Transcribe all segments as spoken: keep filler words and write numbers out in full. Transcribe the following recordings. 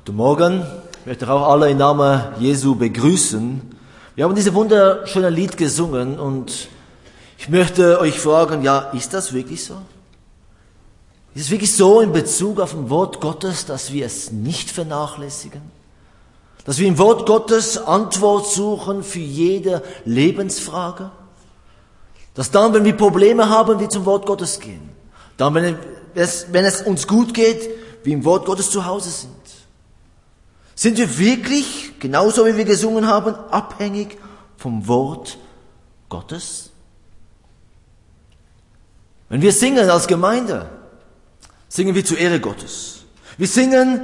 Guten Morgen, ich möchte auch alle im Namen Jesu begrüßen. Wir haben dieses wunderschöne Lied gesungen und ich möchte euch fragen, ja, ist das wirklich so? Ist es wirklich so in Bezug auf ein Wort Gottes, dass wir es nicht vernachlässigen? Dass wir im Wort Gottes Antwort suchen für jede Lebensfrage? Dass dann, wenn wir Probleme haben, wir zum Wort Gottes gehen? Dann, wenn es, wenn es uns gut geht, wir im Wort Gottes zu Hause sind? Sind wir wirklich, genauso wie wir gesungen haben, abhängig vom Wort Gottes? Wenn wir singen als Gemeinde, singen wir zur Ehre Gottes. Wir singen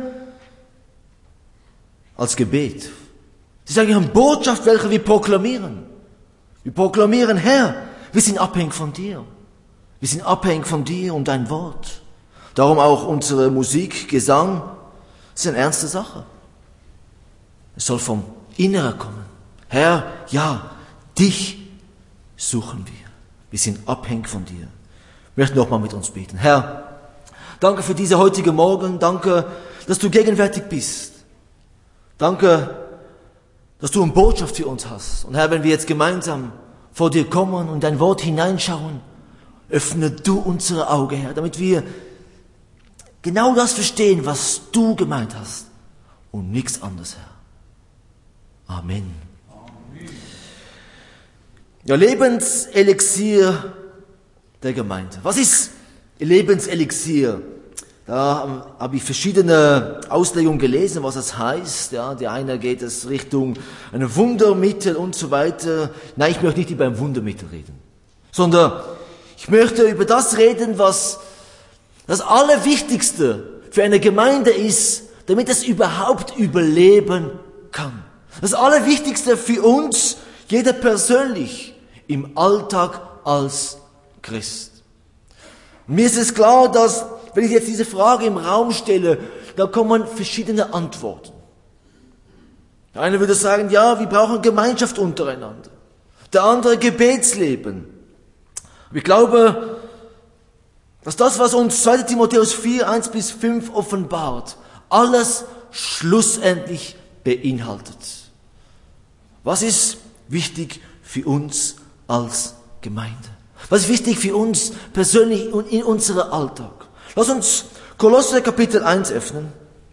als Gebet. Das ist eigentlich eine Botschaft, welche wir proklamieren. Wir proklamieren, Herr, wir sind abhängig von dir. Wir sind abhängig von dir und dein Wort. Darum auch unsere Musik, Gesang, das ist eine ernste Sache. Es soll vom Inneren kommen. Herr, ja, dich suchen wir. Wir sind abhängig von dir. Ich möchte nochmal mit uns beten. Herr, danke für diese heutige Morgen. Danke, dass du gegenwärtig bist. Danke, dass du eine Botschaft für uns hast. Und Herr, wenn wir jetzt gemeinsam vor dir kommen und dein Wort hineinschauen, öffne du unsere Augen, Herr, damit wir genau das verstehen, was du gemeint hast und nichts anderes, Herr. Amen. Amen. Ja, Lebenselixier der Gemeinde. Was ist Lebenselixier? Da habe ich verschiedene Auslegungen gelesen, was das heißt. Ja, der eine geht es Richtung ein Wundermittel und so weiter. Nein, ich möchte nicht über ein Wundermittel reden, sondern ich möchte über das reden, was das Allerwichtigste für eine Gemeinde ist, damit es überhaupt überleben kann. Das Allerwichtigste für uns, jeder persönlich, im Alltag als Christ. Mir ist es klar, dass, wenn ich jetzt diese Frage im Raum stelle, da kommen verschiedene Antworten. Der eine würde sagen, ja, wir brauchen Gemeinschaft untereinander. Der andere Gebetsleben. Aber ich glaube, dass das, was uns zweiter Timotheus vier, eins bis fünf offenbart, alles schlussendlich beinhaltet. Was ist wichtig für uns als Gemeinde? Was ist wichtig für uns persönlich und in unserem Alltag? Lass uns Kolosser Kapitel eins öffnen.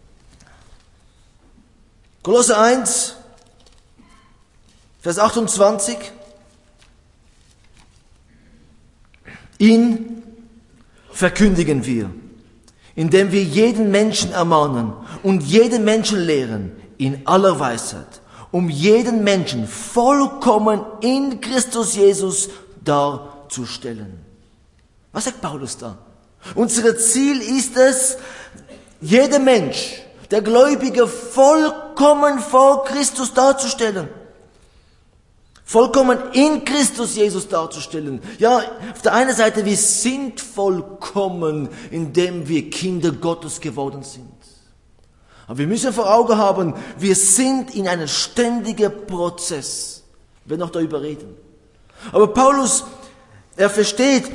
Kolosser eins, Vers achtundzwanzig. Ihn verkündigen wir, indem wir jeden Menschen ermahnen und jeden Menschen lehren in aller Weisheit, um jeden Menschen vollkommen in Christus Jesus darzustellen. Was sagt Paulus da? Unser Ziel ist es, jeder Mensch, der Gläubige, vollkommen vor Christus darzustellen. Vollkommen in Christus Jesus darzustellen. Ja, auf der einen Seite, wir sind vollkommen, indem wir Kinder Gottes geworden sind. Aber wir müssen vor Augen haben, wir sind in einem ständigen Prozess. Wir werden noch darüber reden. Aber Paulus, er versteht,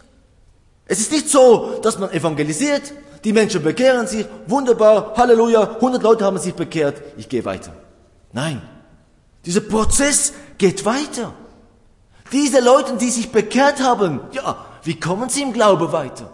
es ist nicht so, dass man evangelisiert, die Menschen bekehren sich, wunderbar, Halleluja, hundert Leute haben sich bekehrt, ich gehe weiter. Nein, dieser Prozess geht weiter. Diese Leute, die sich bekehrt haben, ja, wie kommen sie im Glauben weiter?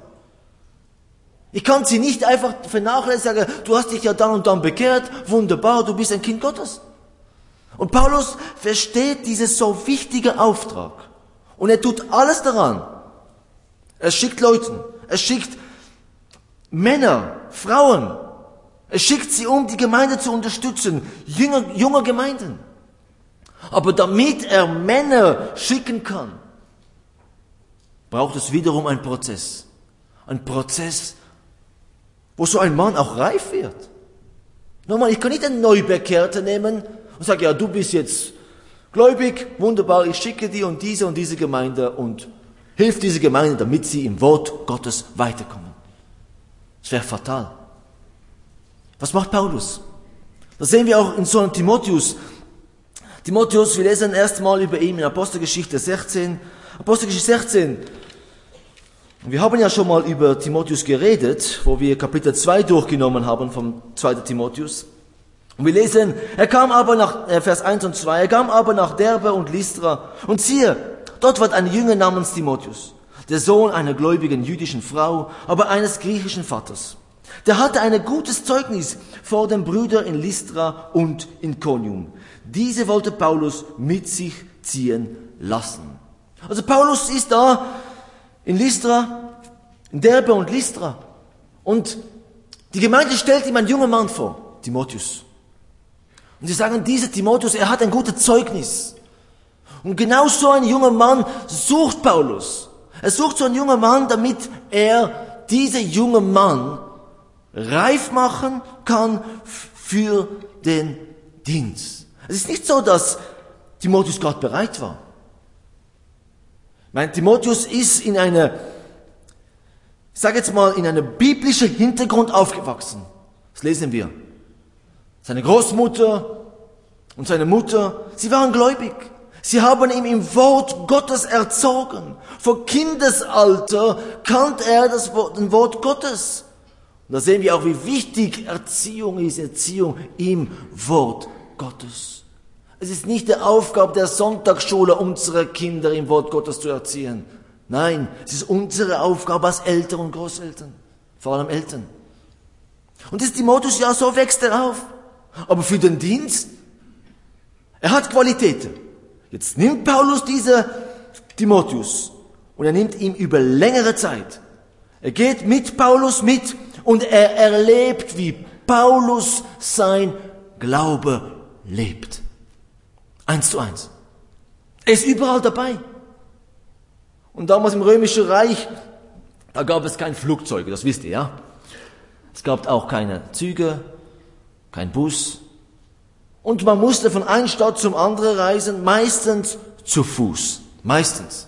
Ich kann sie nicht einfach vernachlässigen, sagen, du hast dich ja dann und dann bekehrt, wunderbar, du bist ein Kind Gottes. Und Paulus versteht diesen so wichtigen Auftrag. Und er tut alles daran. Er schickt Leute, er schickt Männer, Frauen. Er schickt sie, um die Gemeinde zu unterstützen, junge, junge Gemeinden. Aber damit er Männer schicken kann, braucht es wiederum einen Prozess. Ein Prozess, wo so ein Mann auch reif wird. Nochmal, ich kann nicht einen Neubekehrten nehmen und sagen, ja, du bist jetzt gläubig, wunderbar, ich schicke dir und diese und diese Gemeinde und hilf diese Gemeinde, damit sie im Wort Gottes weiterkommen. Das wäre fatal. Was macht Paulus? Das sehen wir auch in so einem Timotheus. Timotheus, wir lesen erst mal über ihn in Apostelgeschichte sechzehn. Apostelgeschichte sechzehn. Wir haben ja schon mal über Timotheus geredet, wo wir Kapitel zwei durchgenommen haben vom zweiten Timotheus. Und wir lesen, er kam aber nach, äh, Vers eins und zwei, er kam aber nach Derbe und Lystra. Und siehe, dort war ein Jünger namens Timotheus, der Sohn einer gläubigen jüdischen Frau, aber eines griechischen Vaters. Der hatte ein gutes Zeugnis vor den Brüdern in Lystra und in Ikonium. Diese wollte Paulus mit sich ziehen lassen. Also Paulus ist da in Lystra, in Derbe und Lystra. Und die Gemeinde stellt ihm einen jungen Mann vor, Timotheus. Und sie sagen, dieser Timotheus, er hat ein gutes Zeugnis. Und genau so ein junger Mann sucht Paulus. Er sucht so einen jungen Mann, damit er diesen jungen Mann reif machen kann für den Dienst. Es ist nicht so, dass Timotheus gerade bereit war. Mein Timotheus ist in einer, ich sage jetzt mal, in einem biblischen Hintergrund aufgewachsen. Das lesen wir. Seine Großmutter und seine Mutter, sie waren gläubig. Sie haben ihn im Wort Gottes erzogen. Vor Kindesalter kannte er das Wort, das Wort Gottes. Und da sehen wir auch, wie wichtig Erziehung ist, Erziehung im Wort Gottes. Es ist nicht die Aufgabe der Sonntagsschule, unsere Kinder im Wort Gottes zu erziehen. Nein, es ist unsere Aufgabe als Eltern und Großeltern, vor allem Eltern. Und das Timotheus, ja, so wächst er auf. Aber für den Dienst, er hat Qualitäten. Jetzt nimmt Paulus diese Timotheus und er nimmt ihn über längere Zeit. Er geht mit Paulus mit und er erlebt, wie Paulus sein Glaube lebt. Eins zu eins. Er ist überall dabei. Und damals im Römischen Reich, da gab es keine Flugzeuge, das wisst ihr, ja? Es gab auch keine Züge, kein Bus. Und man musste von einer Stadt zum anderen reisen, meistens zu Fuß. Meistens.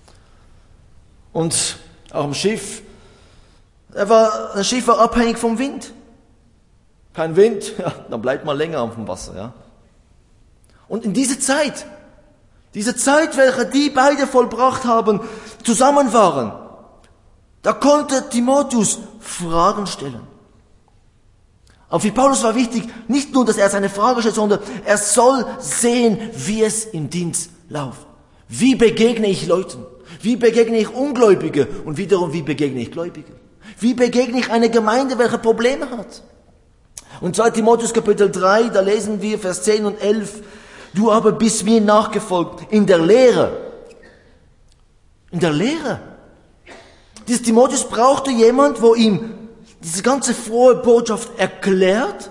Und auch im Schiff, er war, das Schiff war abhängig vom Wind. Kein Wind, ja, dann bleibt man länger auf dem Wasser, ja. Und in dieser Zeit, diese Zeit, welche die beide vollbracht haben, zusammen waren, da konnte Timotheus Fragen stellen. Aber für Paulus war wichtig, nicht nur, dass er seine Frage stellt, sondern er soll sehen, wie es im Dienst läuft. Wie begegne ich Leuten? Wie begegne ich Ungläubige? Und wiederum, wie begegne ich Gläubige? Wie begegne ich eine Gemeinde, welche Probleme hat? Und zweiter Timotheus Kapitel drei, da lesen wir Vers zehn und elf, du aber bist mir nachgefolgt in der Lehre. In der Lehre. Dieses Timotheus brauchte jemand, wo ihm diese ganze frohe Botschaft erklärt,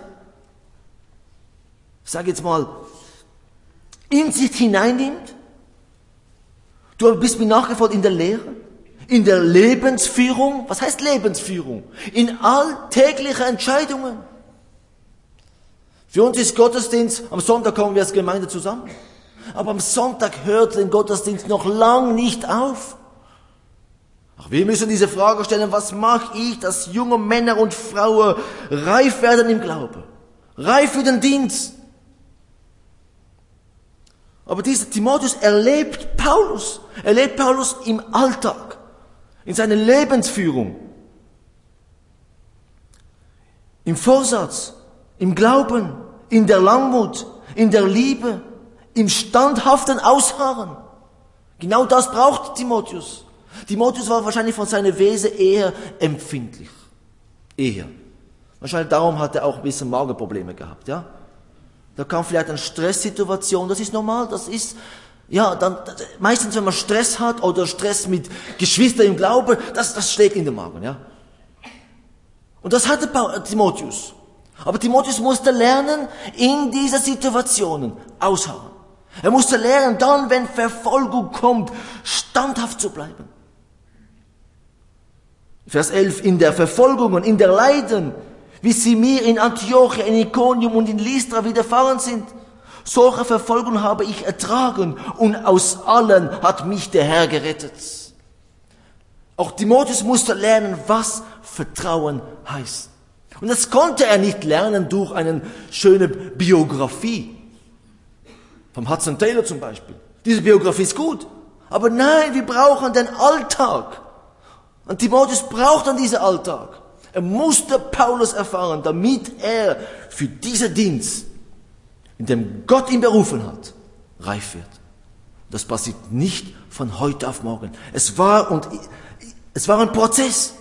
ich sage jetzt mal, in sich hineinnimmt. Du bist mir nachgefolgt in der Lehre, in der Lebensführung. Was heißt Lebensführung? In alltäglichen Entscheidungen. Für uns ist Gottesdienst, am Sonntag kommen wir als Gemeinde zusammen. Aber am Sonntag hört den Gottesdienst noch lang nicht auf. Ach, wir müssen diese Frage stellen, was mache ich, dass junge Männer und Frauen reif werden im Glauben? Reif für den Dienst. Aber dieser Timotheus erlebt Paulus. Er lebt Paulus im Alltag, in seiner Lebensführung, im Vorsatz, im Glauben, in der Langmut, in der Liebe, im standhaften Ausharren. Genau das braucht Timotheus. Timotheus war wahrscheinlich von seiner Wesen eher empfindlich. Eher. Wahrscheinlich darum hat er auch ein bisschen Magenprobleme gehabt, ja? Da kam vielleicht eine Stresssituation, das ist normal, das ist, ja, dann, meistens wenn man Stress hat oder Stress mit Geschwistern im Glauben, das, das schlägt in den Magen, ja? Und das hatte Timotheus. Aber Timotheus musste lernen, in dieser Situationen ausharren. Er musste lernen, dann, wenn Verfolgung kommt, standhaft zu bleiben. Vers elf, in der Verfolgung und in der Leiden, wie sie mir in Antiochia, in Ikonium und in Lystra widerfahren sind. Solche Verfolgung habe ich ertragen und aus allen hat mich der Herr gerettet. Auch Timotheus musste lernen, was Vertrauen heißt. Und das konnte er nicht lernen durch eine schöne Biografie. Vom Hudson Taylor zum Beispiel. Diese Biografie ist gut. Aber nein, wir brauchen den Alltag. Und Timotheus braucht dann diesen Alltag. Er musste Paulus erfahren, damit er für diesen Dienst, in dem Gott ihn berufen hat, reif wird. Das passiert nicht von heute auf morgen. Es war und es war ein Prozess.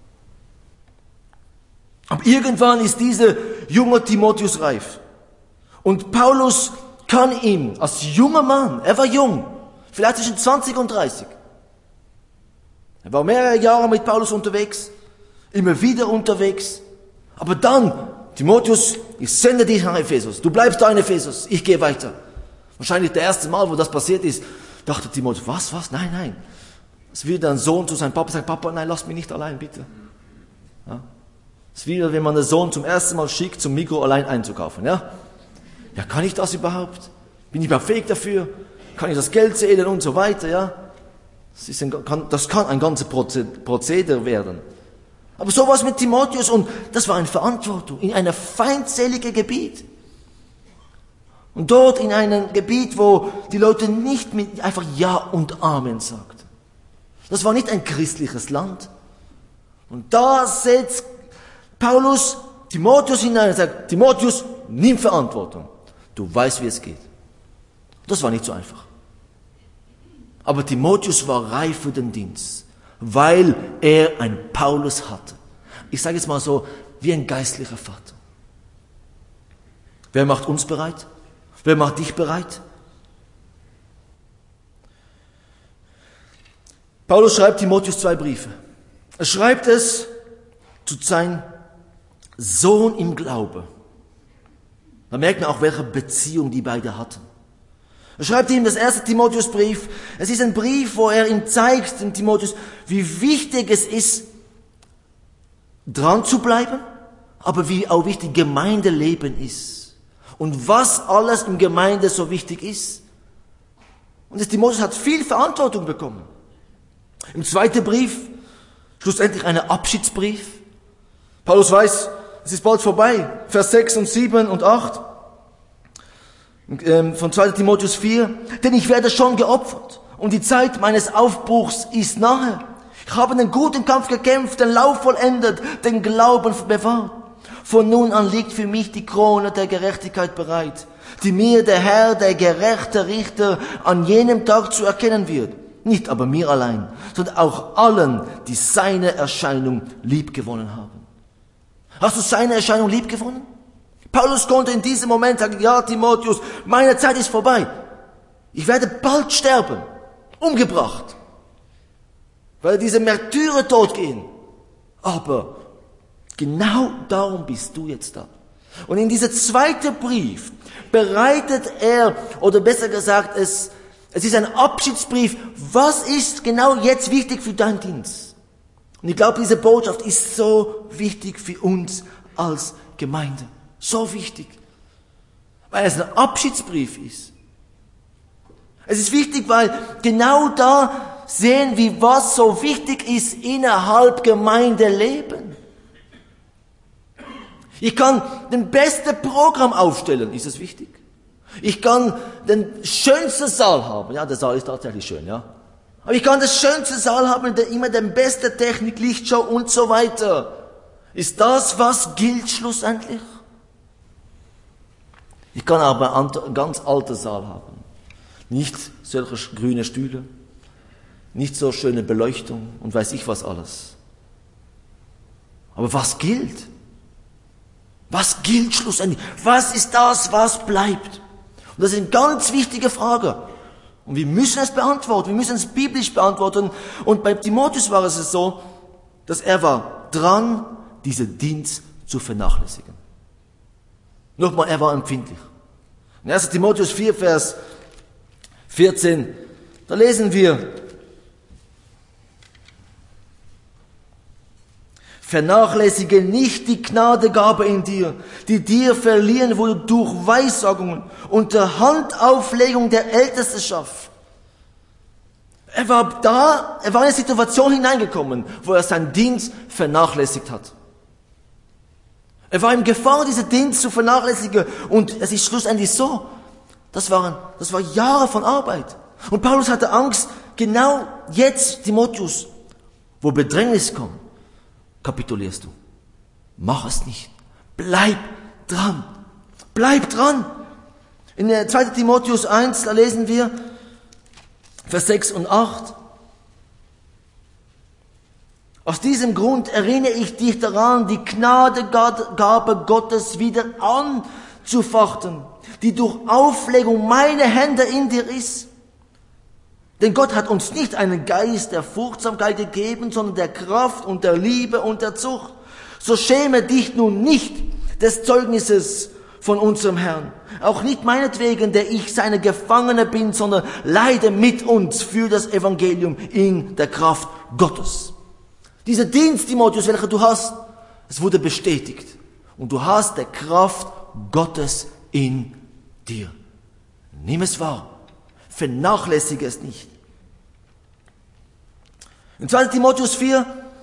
Aber irgendwann ist dieser junge Timotheus reif. Und Paulus kann ihm als junger Mann, er war jung, vielleicht zwischen zwanzig und dreißig. Er war mehrere Jahre mit Paulus unterwegs, immer wieder unterwegs. Aber dann, Timotheus, ich sende dich nach Ephesus. Du bleibst da in Ephesus, ich gehe weiter. Wahrscheinlich das erste Mal, wo das passiert ist, dachte Timotheus, was, was, nein, nein. Es ist wieder ein Sohn zu seinem Papa, sagt, Papa, nein, lass mich nicht allein, bitte. Ja? Es ist wieder, wenn man den Sohn zum ersten Mal schickt, zum Mikro allein einzukaufen, ja. Ja, kann ich das überhaupt? Bin ich überhaupt fähig dafür? Kann ich das Geld zählen und so weiter, ja? Das, ist ein, kann, das kann ein ganzes Prozedere werden. Aber sowas mit Timotheus, und das war eine Verantwortung in einem feindseligen Gebiet. Und dort in einem Gebiet, wo die Leute nicht mit einfach Ja und Amen sagten. Das war nicht ein christliches Land. Und da setzt Paulus Timotheus hinein und sagt, Timotheus, nimm Verantwortung. Du weißt, wie es geht. Das war nicht so einfach. Aber Timotheus war reif für den Dienst, weil er einen Paulus hatte. Ich sage jetzt mal so, wie ein geistlicher Vater. Wer macht uns bereit? Wer macht dich bereit? Paulus schreibt Timotheus zwei Briefe. Er schreibt es zu seinem Sohn im Glaube. Da merkt man auch, welche Beziehung die beiden hatten. Er schreibt ihm das erste Timotheusbrief. Es ist ein Brief, wo er ihm zeigt, dem Timotheus, wie wichtig es ist, dran zu bleiben, aber wie auch wichtig Gemeindeleben ist. Und was alles in Gemeinde so wichtig ist. Und das Timotheus hat viel Verantwortung bekommen. Im zweiten Brief, schlussendlich ein Abschiedsbrief. Paulus weiß, es ist bald vorbei. Vers sechs und sieben und acht. Von zweiter Timotheus vier. Denn ich werde schon geopfert. Und die Zeit meines Aufbruchs ist nahe. Ich habe den guten Kampf gekämpft, den Lauf vollendet, den Glauben bewahrt. Von nun an liegt für mich die Krone der Gerechtigkeit bereit, die mir der Herr, der gerechte Richter, an jenem Tag zu erkennen wird. Nicht aber mir allein, sondern auch allen, die seine Erscheinung liebgewonnen haben. Hast du seine Erscheinung liebgewonnen? Paulus konnte in diesem Moment sagen, ja Timotheus, meine Zeit ist vorbei. Ich werde bald sterben, umgebracht, weil diese Märtyrertod gehen. Aber genau darum bist du jetzt da. Und in diesem zweiten Brief bereitet er, oder besser gesagt, es, es ist ein Abschiedsbrief. Was ist genau jetzt wichtig für deinen Dienst? Und ich glaube, diese Botschaft ist so wichtig für uns als Gemeinde. So wichtig. Weil es ein Abschiedsbrief ist. Es ist wichtig, weil genau da sehen wir, was so wichtig ist innerhalb Gemeindeleben. Ich kann den besten Programm aufstellen, ist es wichtig? Ich kann den schönsten Saal haben, ja, der Saal ist tatsächlich schön, ja. Aber ich kann das schönste Saal haben, der immer den besten Technik, Lichtshow und so weiter. Ist das, was gilt schlussendlich? Ich kann aber einen ganz alten Saal haben. Nicht solche grüne Stühle, nicht so schöne Beleuchtung und weiß ich was alles. Aber was gilt? Was gilt schlussendlich? Was ist das, was bleibt? Und das ist eine ganz wichtige Frage. Und wir müssen es beantworten. Wir müssen es biblisch beantworten. Und bei Timotheus war es so, dass er war dran, diesen Dienst zu vernachlässigen. Nochmal, er war empfindlich. In erster Timotheus vier, Vers vierzehn, da lesen wir, vernachlässige nicht die Gnadegabe in dir, die dir verliehen wurde durch Weissagungen und der Handauflegung der Ältestenschaft. Er war da, er war in eine Situation hineingekommen, wo er seinen Dienst vernachlässigt hat. Er war in Gefahr, diesen Dienst zu vernachlässigen. Und es ist schlussendlich so, das waren, das war Jahre von Arbeit. Und Paulus hatte Angst, genau jetzt, Timotheus, wo Bedrängnis kommt, kapitulierst du. mach es nicht. Bleib dran. Bleib dran. In zweiter Timotheus eins, da lesen wir Vers sechs und acht. Aus diesem Grund erinnere ich dich daran, die Gnadegabe Gottes wieder anzufachten, die durch Auflegung meiner Hände in dir ist. Denn Gott hat uns nicht einen Geist der Furchtsamkeit gegeben, sondern der Kraft und der Liebe und der Zucht. So schäme dich nun nicht des Zeugnisses von unserem Herrn. Auch nicht meinetwegen, der ich seine Gefangene bin, sondern leide mit uns für das Evangelium in der Kraft Gottes. Dieser Dienst, Timotheus, welcher du hast, es wurde bestätigt. Und du hast der Kraft Gottes in dir. Nimm es wahr. Vernachlässige es nicht. In zweiter Timotheus vier,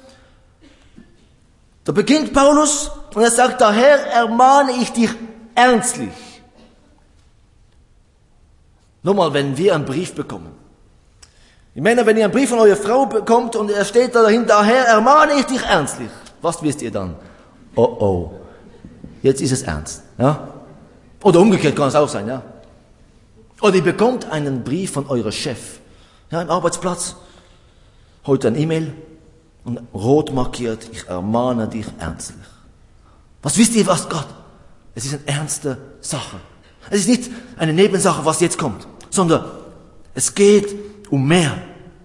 da beginnt Paulus und er sagt, daher ermahne ich dich ernstlich. Nochmal, wenn wir einen Brief bekommen. Die Männer, wenn ihr einen Brief von eurer Frau bekommt und er steht da dahinter, daher ermahne ich dich ernstlich. Was wisst ihr dann? Oh oh, jetzt ist es ernst. Ja? Oder umgekehrt kann es auch sein. Ja? Oder ihr bekommt einen Brief von eurem Chef, ja, im Arbeitsplatz. Heute ein E-Mail und rot markiert, ich ermahne dich ernstlich. Was wisst ihr, was Gott? Es ist eine ernste Sache. Es ist nicht eine Nebensache, was jetzt kommt, sondern es geht um mehr.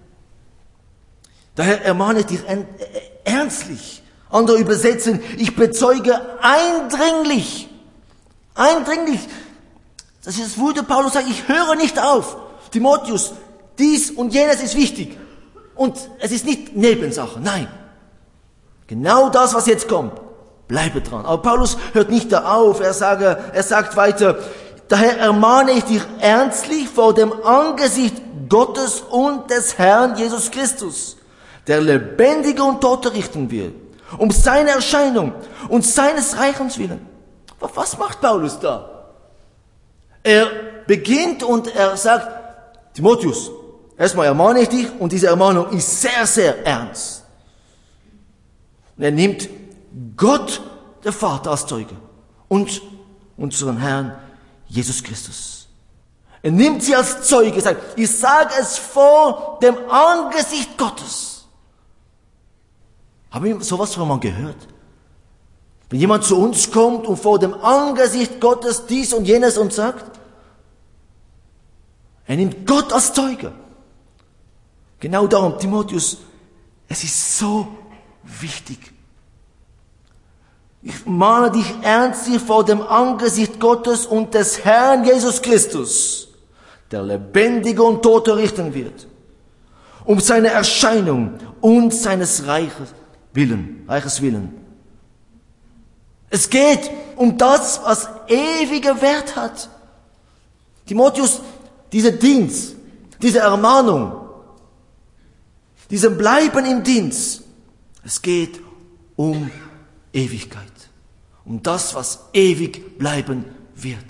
Daher ermahne ich dich ernstlich. Andere übersetzen, ich bezeuge eindringlich. Eindringlich. Das ist das Wort, Paulus sagt, ich höre nicht auf. Timotheus, dies und jenes ist wichtig. Und es ist nicht Nebensache, nein. Genau das, was jetzt kommt, bleibe dran. Aber Paulus hört nicht da auf, er, sage, er sagt weiter, daher ermahne ich dich ernstlich vor dem Angesicht Gottes und des Herrn Jesus Christus, der Lebendige und Tote richten wird, um seine Erscheinung und seines Reichens willen. Was macht Paulus da? Er beginnt und er sagt, Timotheus, erstmal ermahne ich dich und diese Ermahnung ist sehr, sehr ernst. Und er nimmt Gott, der Vater, als Zeuge und unseren Herrn Jesus Christus. Er nimmt sie als Zeuge, sagt, ich sage es vor dem Angesicht Gottes. Haben wir sowas schon mal gehört? Wenn jemand zu uns kommt und vor dem Angesicht Gottes dies und jenes uns sagt, er nimmt Gott als Zeuge. Genau darum, Timotheus, es ist so wichtig. Ich mahne dich ernstlich vor dem Angesicht Gottes und des Herrn Jesus Christus, der Lebendige und Tote richten wird, um seine Erscheinung und seines Reiches willen, Reiches willen. Es geht um das, was ewige Wert hat. Timotheus, dieser Dienst, diese Ermahnung, diesem Bleiben im Dienst, es geht um Ewigkeit. Um das, was ewig bleiben wird.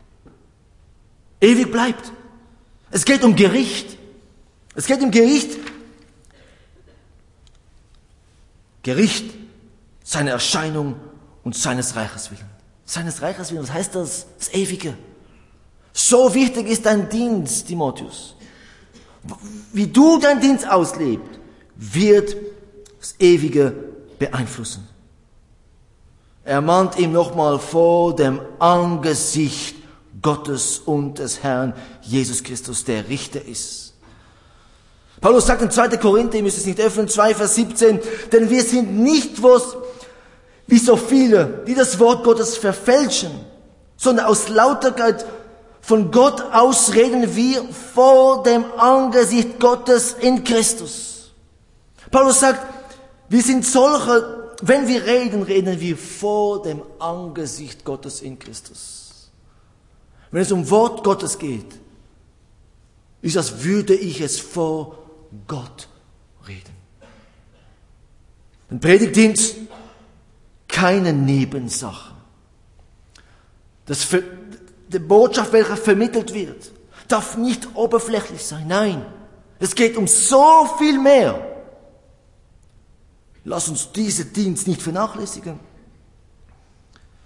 Ewig bleibt. Es geht um Gericht. Es geht um Gericht. Gericht, seine Erscheinung und seines Reiches willen. Seines Reiches willen, was heißt das? Das Ewige. So wichtig ist dein Dienst, Timotheus. Wie du deinen Dienst auslebst, wird das Ewige beeinflussen. Er mahnt ihm nochmal vor dem Angesicht Gottes und des Herrn Jesus Christus, der Richter ist. Paulus sagt in zweiter Korinther, ihr müsst es nicht öffnen, zwei Vers siebzehn, denn wir sind nicht was, wie so viele, die das Wort Gottes verfälschen, sondern aus Lauterkeit von Gott aus reden wir vor dem Angesicht Gottes in Christus. Paulus sagt, wir sind solche, wenn wir reden, reden wir vor dem Angesicht Gottes in Christus. Wenn es um Wort Gottes geht, ist das, würde ich es vor Gott reden. Ein Predigtdienst, keine Nebensache. Das, die Botschaft, welche vermittelt wird, darf nicht oberflächlich sein. Nein, es geht um so viel mehr. Lass uns diesen Dienst nicht vernachlässigen.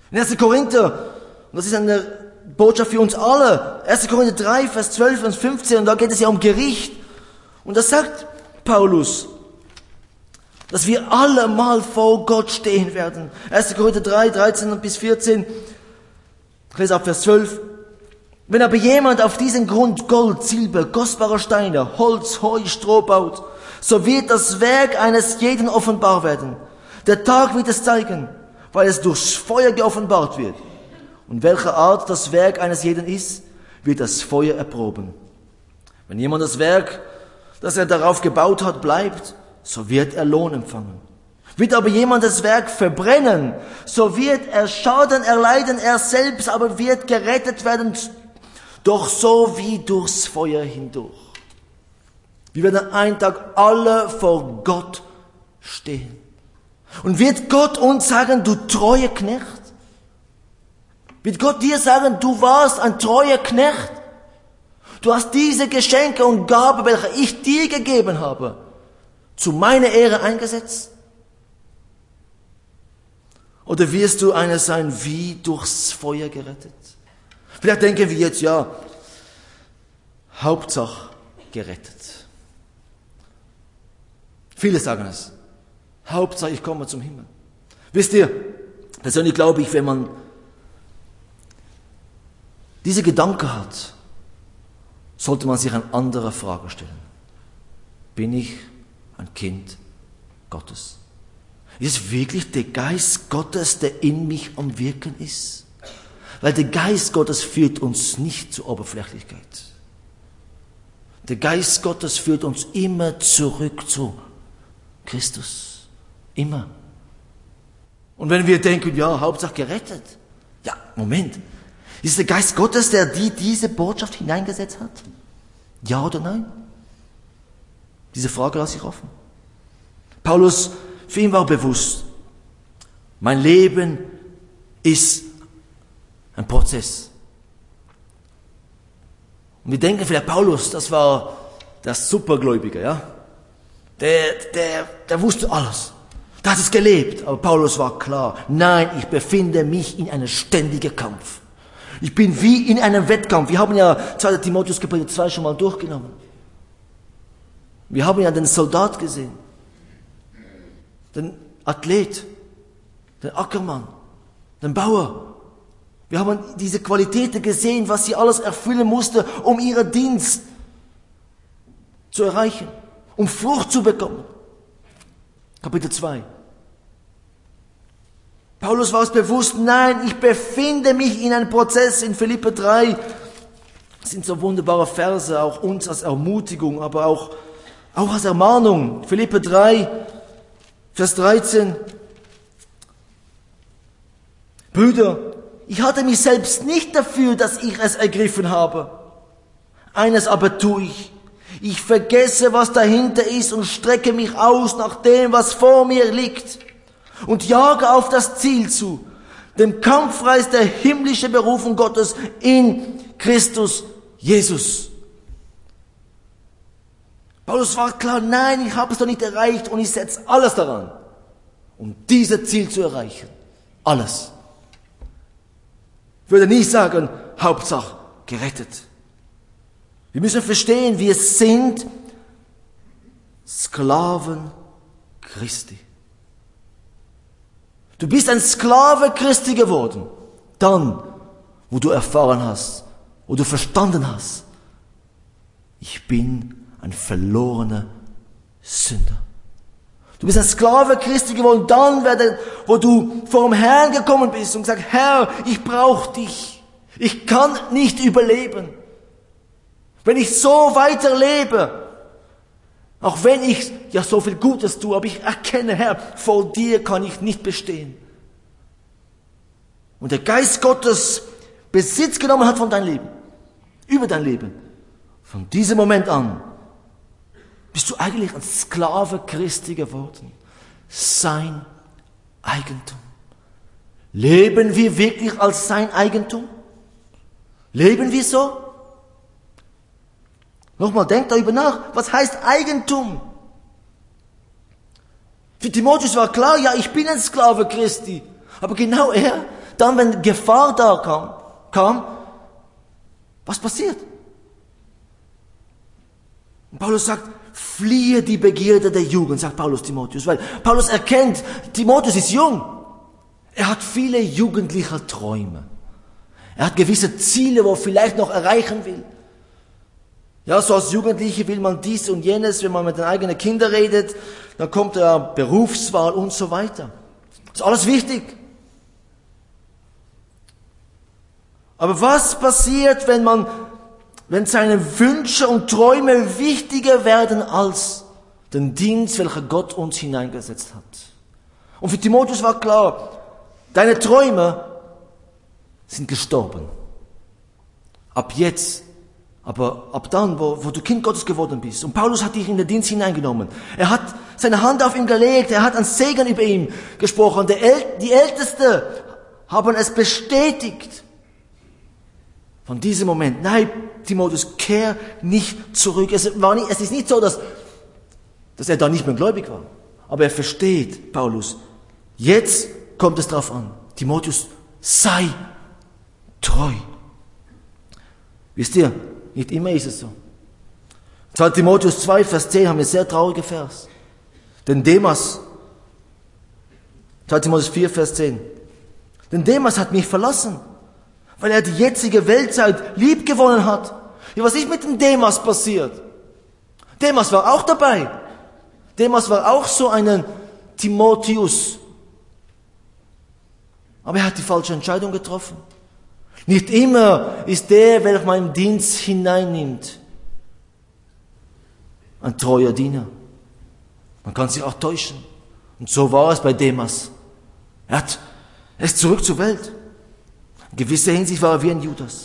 In erster Korinther, und das ist eine Botschaft für uns alle, erster Korinther drei, Vers zwölf und fünfzehn, und da geht es ja um Gericht. Und da sagt Paulus, dass wir alle mal vor Gott stehen werden. erster Korinther drei, dreizehn bis vierzehn, ich lese ab Vers zwölf. Wenn aber jemand auf diesen Grund Gold, Silber, kostbare Steine, Holz, Heu, Stroh baut, so wird das Werk eines jeden offenbar werden. Der Tag wird es zeigen, weil es durchs Feuer geoffenbart wird. Und welche Art das Werk eines jeden ist, wird das Feuer erproben. Wenn jemand das Werk, das er darauf gebaut hat, bleibt, so wird er Lohn empfangen. Wird aber jemand das Werk verbrennen, so wird er Schaden erleiden, er selbst aber wird gerettet werden, doch so wie durchs Feuer hindurch. Wir werden einen Tag alle vor Gott stehen. Und wird Gott uns sagen, du treue Knecht? Wird Gott dir sagen, du warst ein treuer Knecht? Du hast diese Geschenke und Gabe, welche ich dir gegeben habe, zu meiner Ehre eingesetzt? Oder wirst du einer sein, wie durchs Feuer gerettet? Vielleicht denken wir jetzt, ja, Hauptsache gerettet. Viele sagen es. Hauptsache ich komme zum Himmel. Wisst ihr, persönlich glaube ich, wenn man diese Gedanken hat, sollte man sich eine andere Frage stellen. Bin ich ein Kind Gottes? Ist es wirklich der Geist Gottes, der in mich am Wirken ist? Weil der Geist Gottes führt uns nicht zur Oberflächlichkeit. Der Geist Gottes führt uns immer zurück zu Christus. Immer. Und wenn wir denken, ja, Hauptsache gerettet. Ja, Moment. Ist es der Geist Gottes, der die, diese Botschaft hineingesetzt hat? Ja oder nein? Diese Frage lasse ich offen. Paulus, für ihn war bewusst, mein Leben ist ein Prozess. Und wir denken vielleicht, Paulus, das war der Supergläubige, ja? Der, der, der wusste alles. Der hat es gelebt. Aber Paulus war klar, nein, ich befinde mich in einem ständigen Kampf. Ich bin wie in einem Wettkampf. Wir haben ja zweiter Timotheus Kapitel zwei schon mal durchgenommen. Wir haben ja den Soldat gesehen, den Athlet, den Ackermann, den Bauer. Wir haben diese Qualitäten gesehen, was sie alles erfüllen musste, um ihren Dienst zu erreichen, um Frucht zu bekommen. Kapitel zwei. Paulus war es bewusst, nein, ich befinde mich in einem Prozess. In Philipper drei sind so wunderbare Verse, auch uns als Ermutigung, aber auch, auch als Ermahnung. Philipper drei, Vers dreizehn. Brüder, ich halte mich selbst nicht dafür, dass ich es ergriffen habe. Eines aber tue ich. Ich vergesse, was dahinter ist und strecke mich aus nach dem, was vor mir liegt. Und jage auf das Ziel zu, dem Kampfpreis der himmlischen Berufung Gottes in Christus Jesus. Paulus war klar, nein, ich habe es doch nicht erreicht und ich setze alles daran, um dieses Ziel zu erreichen. Alles. Ich würde nicht sagen, Hauptsache gerettet. Wir müssen verstehen, wir sind Sklaven Christi. Du bist ein Sklave Christi geworden, dann, wo du erfahren hast, wo du verstanden hast, ich bin ein verlorener Sünder. Du bist ein Sklave Christi geworden, dann, wo du vor dem Herrn gekommen bist und gesagt, Herr, ich brauche dich. Ich kann nicht überleben. Wenn ich so weiterlebe, auch wenn ich ja so viel Gutes tue, aber ich erkenne, Herr, vor dir kann ich nicht bestehen. Und der Geist Gottes Besitz genommen hat von deinem Leben, über dein Leben. Von diesem Moment an bist du eigentlich ein Sklave Christi geworden. Sein Eigentum. Leben wir wirklich als sein Eigentum? Leben wir so? Nochmal, denkt darüber nach. Was heißt Eigentum? Für Timotheus war klar, ja, ich bin ein Sklave Christi. Aber genau er, dann, wenn Gefahr da kam, kam, was passiert? Und Paulus sagt, fliehe die Begierde der Jugend, sagt Paulus Timotheus, weil Paulus erkennt, Timotheus ist jung. Er hat viele jugendliche Träume. Er hat gewisse Ziele, wo er vielleicht noch erreichen will. Ja, so als Jugendliche will man dies und jenes, wenn man mit den eigenen Kindern redet, dann kommt der Berufswahl und so weiter. Das ist alles wichtig. Aber was passiert, wenn man, wenn seine Wünsche und Träume wichtiger werden als den Dienst, welcher Gott uns hineingesetzt hat? Und für Timotheus war klar, deine Träume sind gestorben. Ab jetzt, aber ab dann, wo, wo du Kind Gottes geworden bist. Und Paulus hat dich in den Dienst hineingenommen. Er hat seine Hand auf ihn gelegt, er hat einen Segen über ihn gesprochen. Der El- die Ältesten haben es bestätigt. Von diesem Moment, nein, Timotheus, kehr nicht zurück. Es, war nicht, es ist nicht so, dass, dass er da nicht mehr gläubig war. Aber er versteht, Paulus, jetzt kommt es drauf an. Timotheus, sei treu. Wisst ihr, nicht immer ist es so. zweiter Timotheus zwei, Vers zehn haben wir sehr traurige Vers. Denn Demas, zweiter Timotheus vier, Vers zehn, denn Demas hat mich verlassen, weil er die jetzige Weltzeit liebgewonnen hat. Ja, was ist mit dem Demas passiert? Demas war auch dabei. Demas war auch so ein Timotheus. Aber er hat die falsche Entscheidung getroffen. Nicht immer ist der, welcher meinen Dienst hineinnimmt, ein treuer Diener. Man kann sich auch täuschen. Und so war es bei Demas. Er, hat, er ist zurück zur Welt. In gewisser Hinsicht war er wie ein Judas.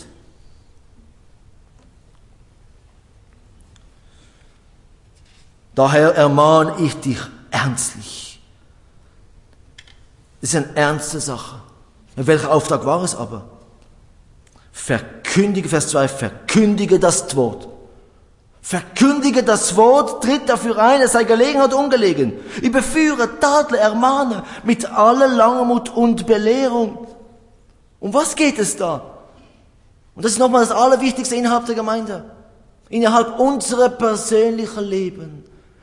Daher ermahne ich dich ernstlich. Das ist eine ernste Sache. Welcher Auftrag war es aber? Verkündige, Vers zwei, verkündige das Wort. Verkündige das Wort, tritt dafür ein, es sei gelegen oder ungelegen. Überführe, tadle, ermahne mit aller Langmut und Belehrung. Um was geht es da? Und das ist nochmal das Allerwichtigste innerhalb der Gemeinde. Innerhalb unserer persönlichen Leben.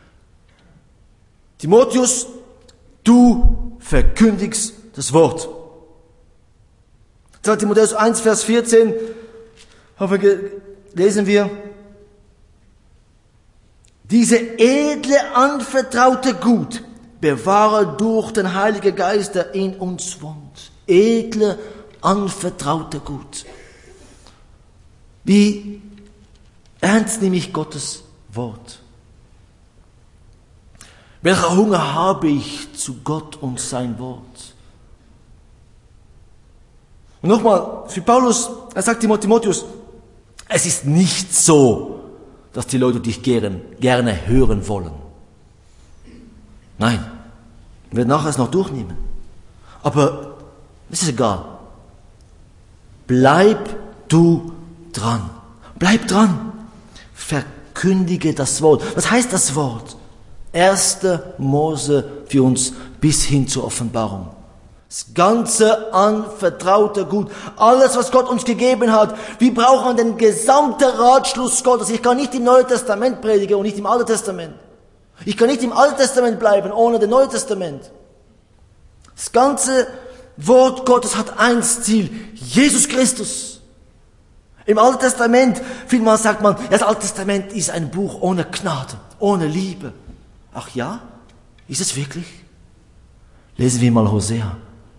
Timotheus, du verkündigst das Wort. zweiter Timotheus eins, Vers vierzehn, lesen wir, diese edle, anvertraute Gut bewahre durch den Heiligen Geist, der in uns wohnt. Edle, anvertraute Gut. Wie ernst nehme ich Gottes Wort? Welcher Hunger habe ich zu Gott und sein Wort? Und nochmal, für Paulus, er sagt Timotheus, es ist nicht so, dass die Leute dich gern, gerne hören wollen. Nein, wir werden nachher es noch durchnehmen. Aber es ist egal. Bleib du dran. Bleib dran. Verkündige das Wort. Was heißt das Wort? erster Mose für uns bis hin zur Offenbarung. Das ganze anvertraute Gut, alles, was Gott uns gegeben hat. Wir brauchen den gesamten Ratschluss Gottes. Ich kann nicht im Neuen Testament predigen und nicht im Alten Testament. Ich kann nicht im Alten Testament bleiben ohne das Neue Testament. Das ganze Wort Gottes hat eins Ziel, Jesus Christus. Im Alten Testament, vielmal sagt man, das Alte Testament ist ein Buch ohne Gnade, ohne Liebe. Ach ja? Ist es wirklich? Lesen wir mal Hosea.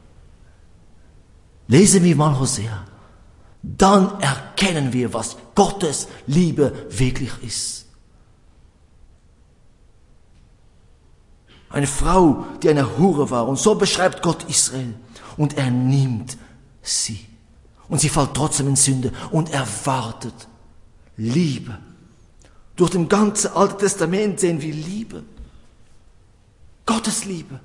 Lesen wir mal Hosea. Dann erkennen wir, was Gottes Liebe wirklich ist. Eine Frau, die eine Hure war, und so beschreibt Gott Israel. Und er nimmt sie. Und sie fällt trotzdem in Sünde und erwartet Liebe. Durch das ganze Alte Testament sehen wir Liebe. Gottes Liebe.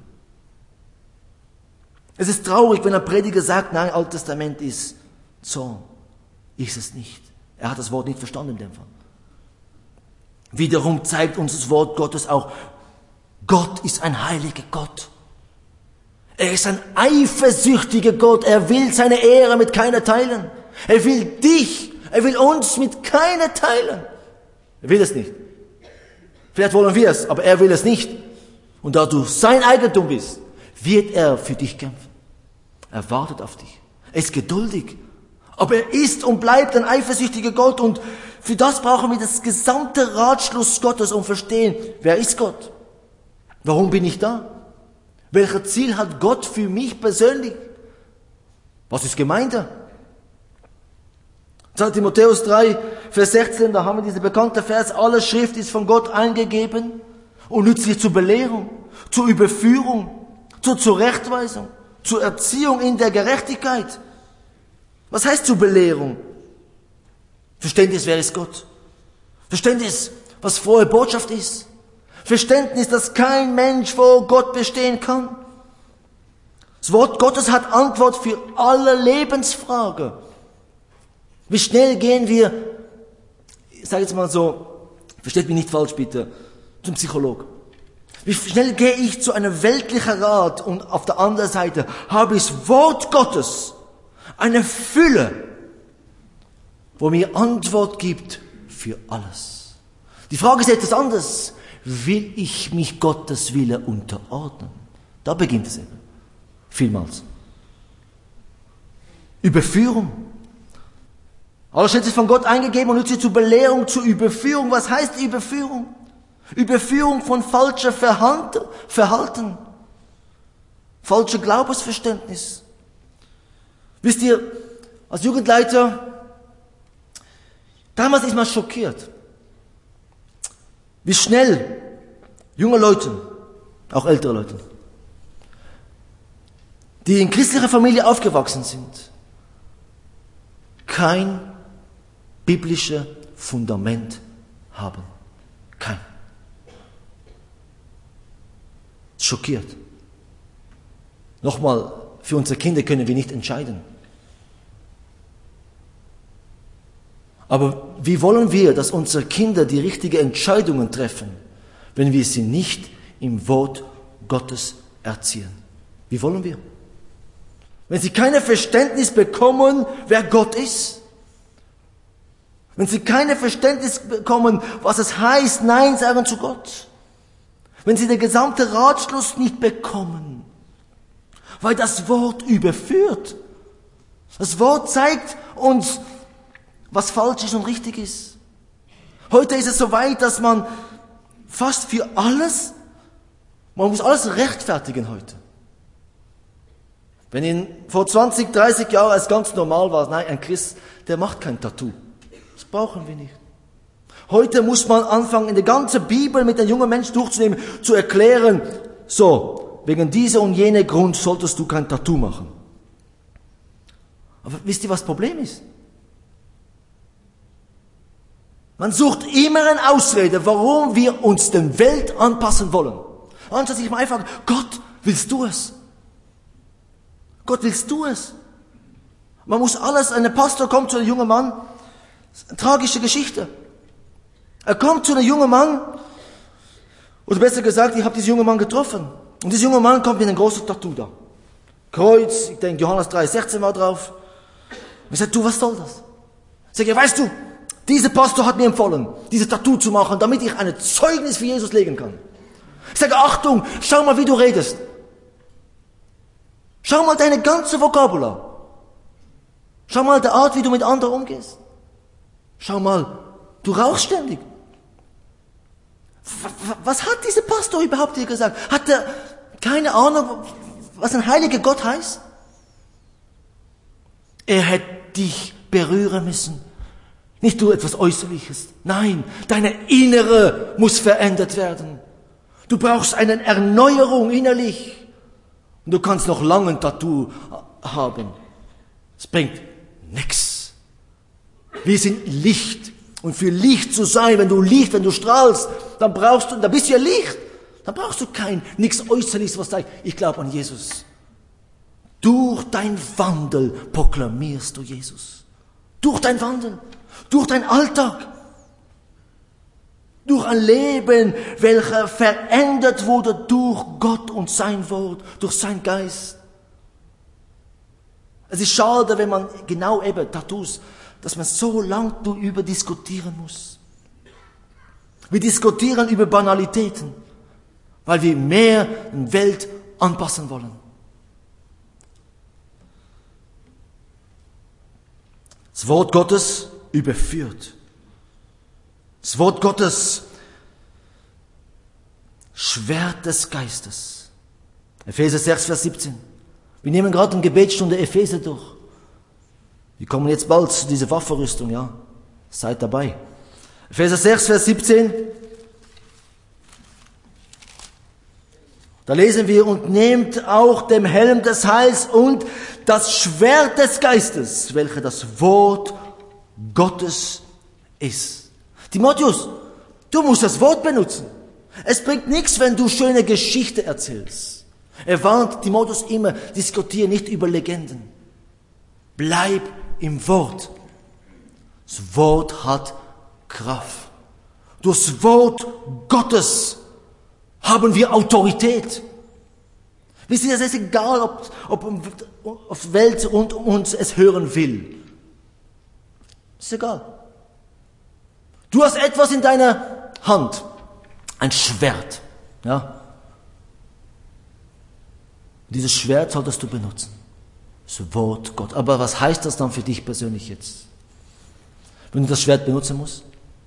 Es ist traurig, wenn ein Prediger sagt, nein, Altes Testament ist Zorn. Ist es nicht. Er hat das Wort nicht verstanden in dem Fall. Wiederum zeigt uns das Wort Gottes auch, Gott ist ein heiliger Gott. Er ist ein eifersüchtiger Gott. Er will seine Ehre mit keiner teilen. Er will dich, er will uns mit keiner teilen. Er will es nicht. Vielleicht wollen wir es, aber er will es nicht. Und da du sein Eigentum bist, wird er für dich kämpfen. Er wartet auf dich. Er ist geduldig. Aber er ist und bleibt ein eifersüchtiger Gott. Und für das brauchen wir das gesamte Ratschluss Gottes und verstehen, wer ist Gott? Warum bin ich da? Welches Ziel hat Gott für mich persönlich? Was ist Gemeinde? zweiter Timotheus drei, Vers sechzehn, da haben wir diesen bekannten Vers, alle Schrift ist von Gott eingegeben und nützlich zur Belehrung, zur Überführung, zur Zurechtweisung, zur Erziehung in der Gerechtigkeit. Was heißt zur Belehrung? Verständnis, wer ist Gott? Verständnis, was frohe Botschaft ist. Verständnis, dass kein Mensch vor Gott bestehen kann. Das Wort Gottes hat Antwort für alle Lebensfragen. Wie schnell gehen wir, ich sage jetzt mal so, versteht mich nicht falsch bitte, zum Psychologen. Wie schnell gehe ich zu einem weltlichen Rat und auf der anderen Seite habe ich das Wort Gottes, eine Fülle, wo mir Antwort gibt für alles. Die Frage ist etwas anderes. Will ich mich Gottes Wille unterordnen? Da beginnt es eben. Vielmals. Überführung. Alles ist von Gott eingegeben und nützlich zur Belehrung, zur Überführung. Was heißt Überführung? Überführung von falschem Verhalten, falschem Glaubensverständnis. Wisst ihr, als Jugendleiter, damals ist man schockiert, wie schnell junge Leute, auch ältere Leute, die in christlicher Familie aufgewachsen sind, kein biblisches Fundament haben. Kein. Schockiert. Nochmal, für unsere Kinder können wir nicht entscheiden. Aber wie wollen wir, dass unsere Kinder die richtigen Entscheidungen treffen, wenn wir sie nicht im Wort Gottes erziehen? Wie wollen wir? Wenn sie kein Verständnis bekommen, wer Gott ist, wenn sie kein Verständnis bekommen, was es heißt, Nein sagen zu Gott, wenn sie den gesamten Ratschluss nicht bekommen, weil das Wort überführt. Das Wort zeigt uns, was falsch ist und richtig ist. Heute ist es so weit, dass man fast für alles, man muss alles rechtfertigen heute. Wenn in, vor zwanzig, dreißig Jahren es ganz normal war, nein, ein Christ, der macht kein Tattoo. Das brauchen wir nicht. Heute muss man anfangen, in der ganzen Bibel mit den jungen Menschen durchzunehmen, zu erklären, so, wegen dieser und jener Grund solltest du kein Tattoo machen. Aber wisst ihr, was das Problem ist? Man sucht immer eine Ausrede, warum wir uns der Welt anpassen wollen. Anstatt sich mal einfach, Gott, willst du es? Gott, willst du es? Man muss alles, ein Pastor kommt zu einem jungen Mann, das ist eine tragische Geschichte. Er kommt zu einem jungen Mann, oder besser gesagt, ich habe diesen jungen Mann getroffen. Und dieser junge Mann kommt mit einem großen Tattoo da. Kreuz, ich denke Johannes drei sechzehn war drauf. Und ich sage, du, was soll das? Ich sage, ja, weißt du, dieser Pastor hat mir empfohlen, dieses Tattoo zu machen, damit ich ein Zeugnis für Jesus legen kann. Ich sage, Achtung, schau mal, wie du redest. Schau mal deine ganze Vokabular. Schau mal die Art, wie du mit anderen umgehst. Schau mal, du rauchst ständig. Was hat dieser Pastor überhaupt dir gesagt? Hat er keine Ahnung, was ein heiliger Gott heißt? Er hätte dich berühren müssen. Nicht nur etwas Äußerliches. Nein, deine Innere muss verändert werden. Du brauchst eine Erneuerung innerlich. Und du kannst noch lange ein Tattoo haben. Es bringt nichts. Wir sind Licht. Und für Licht zu sein, wenn du Licht, wenn du strahlst, dann brauchst du, dann bist du ja Licht. Dann brauchst du kein, nichts Äußerliches, was sagt, ich glaube an Jesus. Durch dein Wandel proklamierst du Jesus. Durch dein Wandel. Durch dein Alltag. Durch ein Leben, welcher verändert wurde durch Gott und sein Wort, durch sein Geist. Es ist schade, wenn man genau eben Tattoos, dass man so lang darüber diskutieren muss. Wir diskutieren über Banalitäten, weil wir mehr die Welt anpassen wollen. Das Wort Gottes überführt. Das Wort Gottes, Schwert des Geistes. Epheser sechs, Vers siebzehn. Wir nehmen gerade eine Gebetsstunde Epheser durch. Wir kommen jetzt bald zu dieser Waffenrüstung, ja. Seid dabei. Epheser sechs, Vers siebzehn. Da lesen wir, und nehmt auch den Helm des Heils und das Schwert des Geistes, welches das Wort Gottes ist. Timotheus, du musst das Wort benutzen. Es bringt nichts, wenn du schöne Geschichte erzählst. Er warnt Timotheus immer, diskutiere nicht über Legenden. Bleib im Wort. Das Wort hat Kraft. Durch das Wort Gottes haben wir Autorität. Wisst ihr, es ist egal, ob, ob, ob die Welt rund um uns es hören will. Ist egal. Du hast etwas in deiner Hand. Ein Schwert. Ja? Dieses Schwert solltest du benutzen. Das Wort Gott. Aber was heißt das dann für dich persönlich jetzt? Wenn du das Schwert benutzen musst?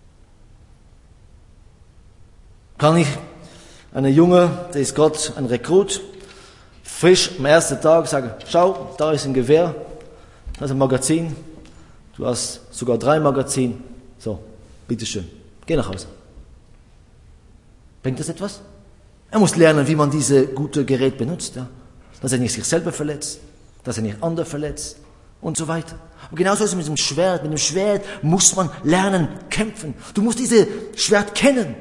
Kann ich einen Junge, der ist gerade ein Rekrut, frisch am ersten Tag sagen, schau, da ist ein Gewehr, da ist ein Magazin, du hast sogar drei Magazine, so, bitteschön, geh nach Hause. Bringt das etwas? Er muss lernen, wie man dieses gute Gerät benutzt, ja? Dass er nicht sich selber verletzt, dass er nicht andere verletzt und so weiter. Und genauso ist es mit dem Schwert. Mit dem Schwert muss man lernen, kämpfen. Du musst dieses Schwert kennen.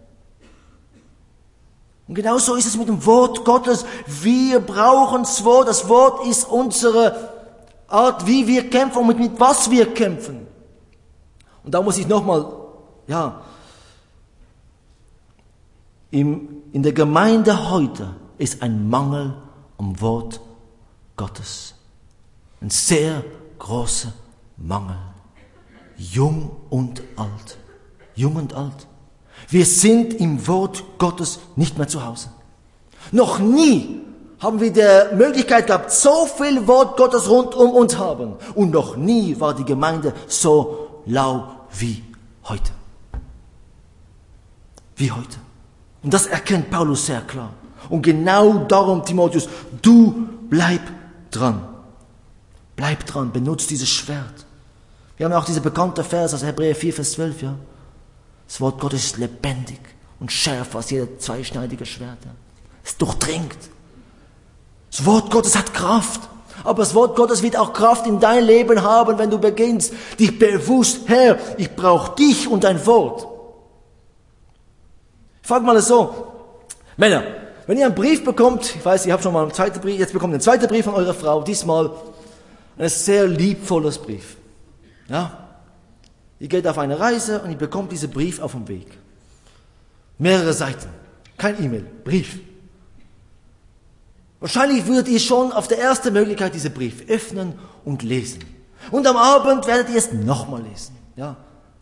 Und genauso ist es mit dem Wort Gottes. Wir brauchen das Wort. Das Wort ist unsere Art, wie wir kämpfen und mit, mit was wir kämpfen. Und da muss ich nochmal, ja, im, in der Gemeinde heute ist ein Mangel am Wort Gottes. Ein sehr großer Mangel. Jung und alt. Jung und alt. Wir sind im Wort Gottes nicht mehr zu Hause. Noch nie haben wir die Möglichkeit gehabt, so viel Wort Gottes rund um uns haben. Und noch nie war die Gemeinde so lau wie heute. Wie heute. Und das erkennt Paulus sehr klar. Und genau darum, Timotheus, du bleib dran. Bleib dran, benutzt dieses Schwert. Wir haben auch diese bekannte Vers aus Hebräer vier, Vers zwölf, ja. Das Wort Gottes ist lebendig und schärfer als jeder zweischneidige Schwert. Ja. Es durchdringt. Das Wort Gottes hat Kraft. Aber das Wort Gottes wird auch Kraft in dein Leben haben, wenn du beginnst, dich bewusst, Herr, ich brauche dich und dein Wort. Ich frage mal so, Männer, wenn ihr einen Brief bekommt, ich weiß, ihr habt schon mal einen zweiten Brief, jetzt bekommt ihr einen zweiten Brief von eurer Frau, diesmal ein sehr liebvolles Brief. Ja? Ihr geht auf eine Reise und ihr bekommt diesen Brief auf dem Weg. Mehrere Seiten. Kein E-Mail, Brief. Wahrscheinlich würdet ihr schon auf der ersten Möglichkeit diesen Brief öffnen und lesen. Und am Abend werdet ihr es nochmal lesen. Ja?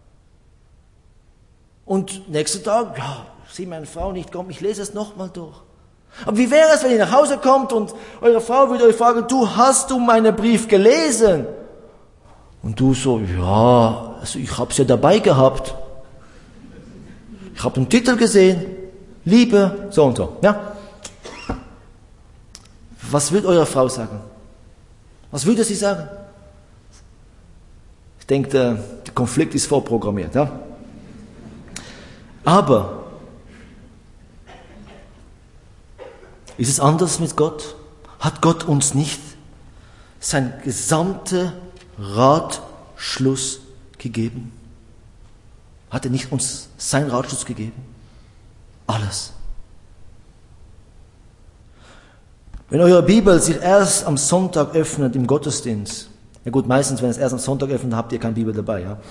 Und nächsten Tag, ja, sieh meine Frau nicht, komm, ich lese es nochmal durch. Aber wie wäre es, wenn ihr nach Hause kommt und eure Frau würde euch fragen, du, hast du meinen Brief gelesen? Und du so, ja, also ich hab's ja dabei gehabt. Ich habe den Titel gesehen, Liebe, so und so, ja. Was würde eure Frau sagen? Was würde sie sagen? Ich denke, der, der Konflikt ist vorprogrammiert, ja. Aber ist es anders mit Gott? Hat Gott uns nicht sein gesamter Ratschluss gegeben? Hat er nicht uns seinen Ratschluss gegeben? Alles. Wenn eure Bibel sich erst am Sonntag öffnet im Gottesdienst, ja gut, meistens, wenn es erst am Sonntag öffnet, habt ihr keine Bibel dabei, ja.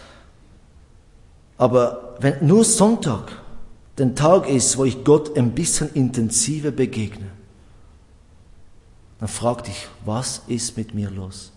Aber wenn nur Sonntag den Tag ist, wo ich Gott ein bisschen intensiver begegne, dann frag dich, was ist mit mir los?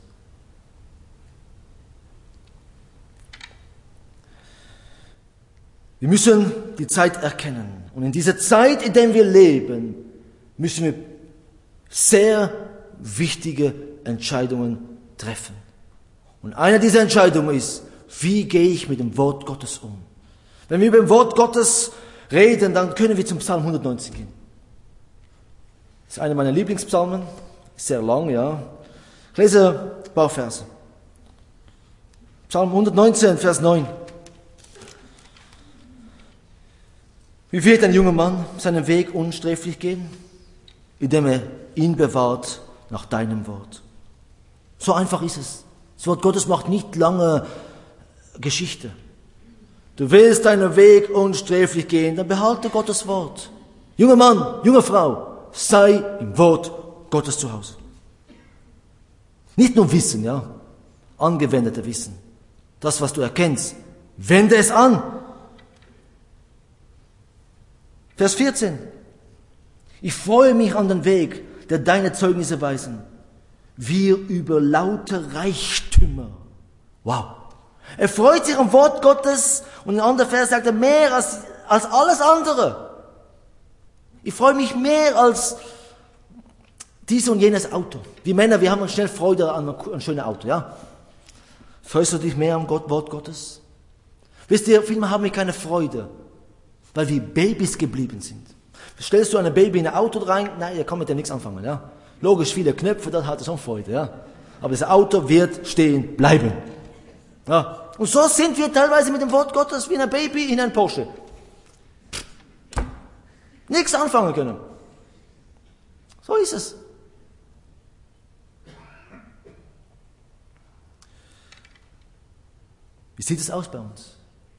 Wir müssen die Zeit erkennen. Und in dieser Zeit, in der wir leben, müssen wir sehr wichtige Entscheidungen treffen. Und eine dieser Entscheidungen ist, wie gehe ich mit dem Wort Gottes um? Wenn wir über das Wort Gottes reden, dann können wir zum Psalm hundertneunzehn gehen. Das ist einer meiner Lieblingspsalmen, sehr lang, ja. Ich lese ein paar Verse. Psalm hundertneunzehn, Vers neun. Wie wird ein junger Mann seinen Weg unsträflich gehen, indem er ihn bewahrt nach deinem Wort? So einfach ist es. Das Wort Gottes macht nicht lange Geschichte. Du willst deinen Weg unsträflich gehen, dann behalte Gottes Wort. Junger Mann, junge Frau, sei im Wort Gottes zu Hause. Nicht nur Wissen, ja, angewendete Wissen. Das, was du erkennst, wende es an. Vers vierzehn. Ich freue mich an den Weg, der deine Zeugnisse weisen. Wir über laute Reichtümer. Wow. Er freut sich am Wort Gottes und in anderen Vers sagt er mehr als, als alles andere. Ich freue mich mehr als dieses und jenes Auto. Wir Männer, wir haben schnell Freude an einem schönen Auto, ja? Freust du dich mehr am Gott, Wort Gottes? Wisst ihr, vielmehr haben wir keine Freude, weil wir Babys geblieben sind. Stellst du ein Baby in ein Auto rein, nein, ihr kann mit dem nichts anfangen, ja? Logisch, viele Knöpfe, das hat es schon Freude, ja? Aber das Auto wird stehen bleiben. Ja? Und so sind wir teilweise mit dem Wort Gottes wie ein Baby in ein Porsche. Nichts anfangen können. So ist es. Wie sieht es aus bei uns?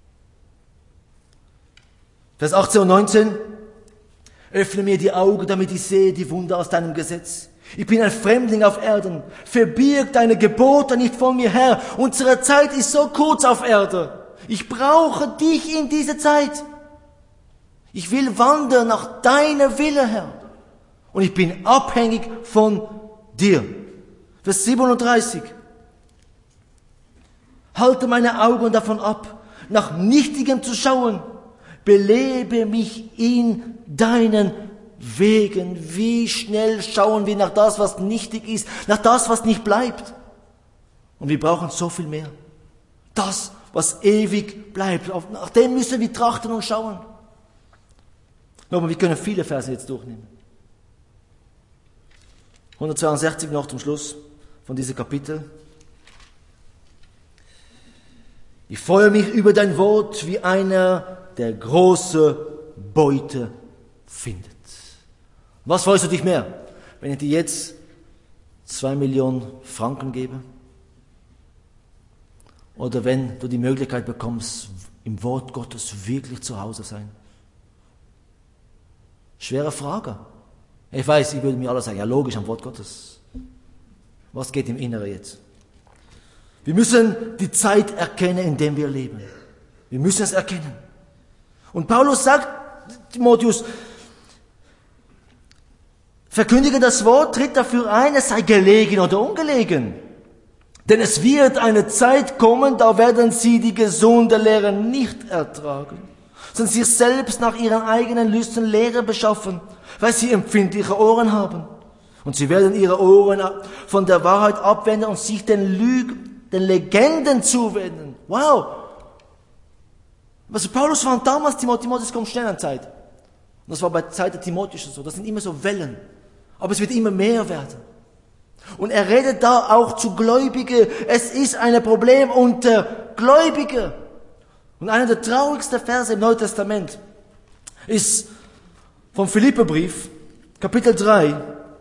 Vers achtzehn und neunzehn. Öffne mir die Augen, damit ich sehe die Wunder aus deinem Gesetz. Ich bin ein Fremdling auf Erden. Verbirg deine Gebote nicht von mir her. Unsere Zeit ist so kurz auf Erde. Ich brauche dich in dieser Zeit. Ich will wandern nach deiner Wille, Herr. Und ich bin abhängig von dir. Vers siebenunddreißig. Halte meine Augen davon ab, nach Nichtigem zu schauen. Belebe mich in deinen Wegen. Wie schnell schauen wir nach das, was nichtig ist, nach das, was nicht bleibt. Und wir brauchen so viel mehr. Das, was ewig bleibt. Nach dem müssen wir trachten und schauen. Nochmal, wir können viele Verse jetzt durchnehmen. hundertzweiundsechzig noch zum Schluss von diesem Kapitel. Ich freue mich über dein Wort wie einer, der große Beute findet. Was freust du dich mehr, wenn ich dir jetzt zwei Millionen Franken gebe? Oder wenn du die Möglichkeit bekommst, im Wort Gottes wirklich zu Hause sein? Schwere Frage. Ich weiß, ich würde mir alle sagen, ja logisch, am Wort Gottes. Was geht im Inneren jetzt? Wir müssen die Zeit erkennen, in der wir leben. Wir müssen es erkennen. Und Paulus sagt, Timotheus, verkündige das Wort, tritt dafür ein, es sei gelegen oder ungelegen. Denn es wird eine Zeit kommen, da werden sie die gesunde Lehre nicht ertragen, sondern sich selbst nach ihren eigenen Lüsten Lehre beschaffen, weil sie empfindliche Ohren haben. Und sie werden ihre Ohren von der Wahrheit abwenden und sich den Lügen, den Legenden zuwenden. Wow! Also Paulus war damals, Timotheus kommt schnell an Zeit. Und das war bei der Zeit der Timotheus so. Das sind immer so Wellen. Aber es wird immer mehr werden. Und er redet da auch zu Gläubigen. Es ist ein Problem unter Gläubigen. Und einer der traurigsten Verse im Neuen Testament ist vom Philipperbrief, Kapitel drei.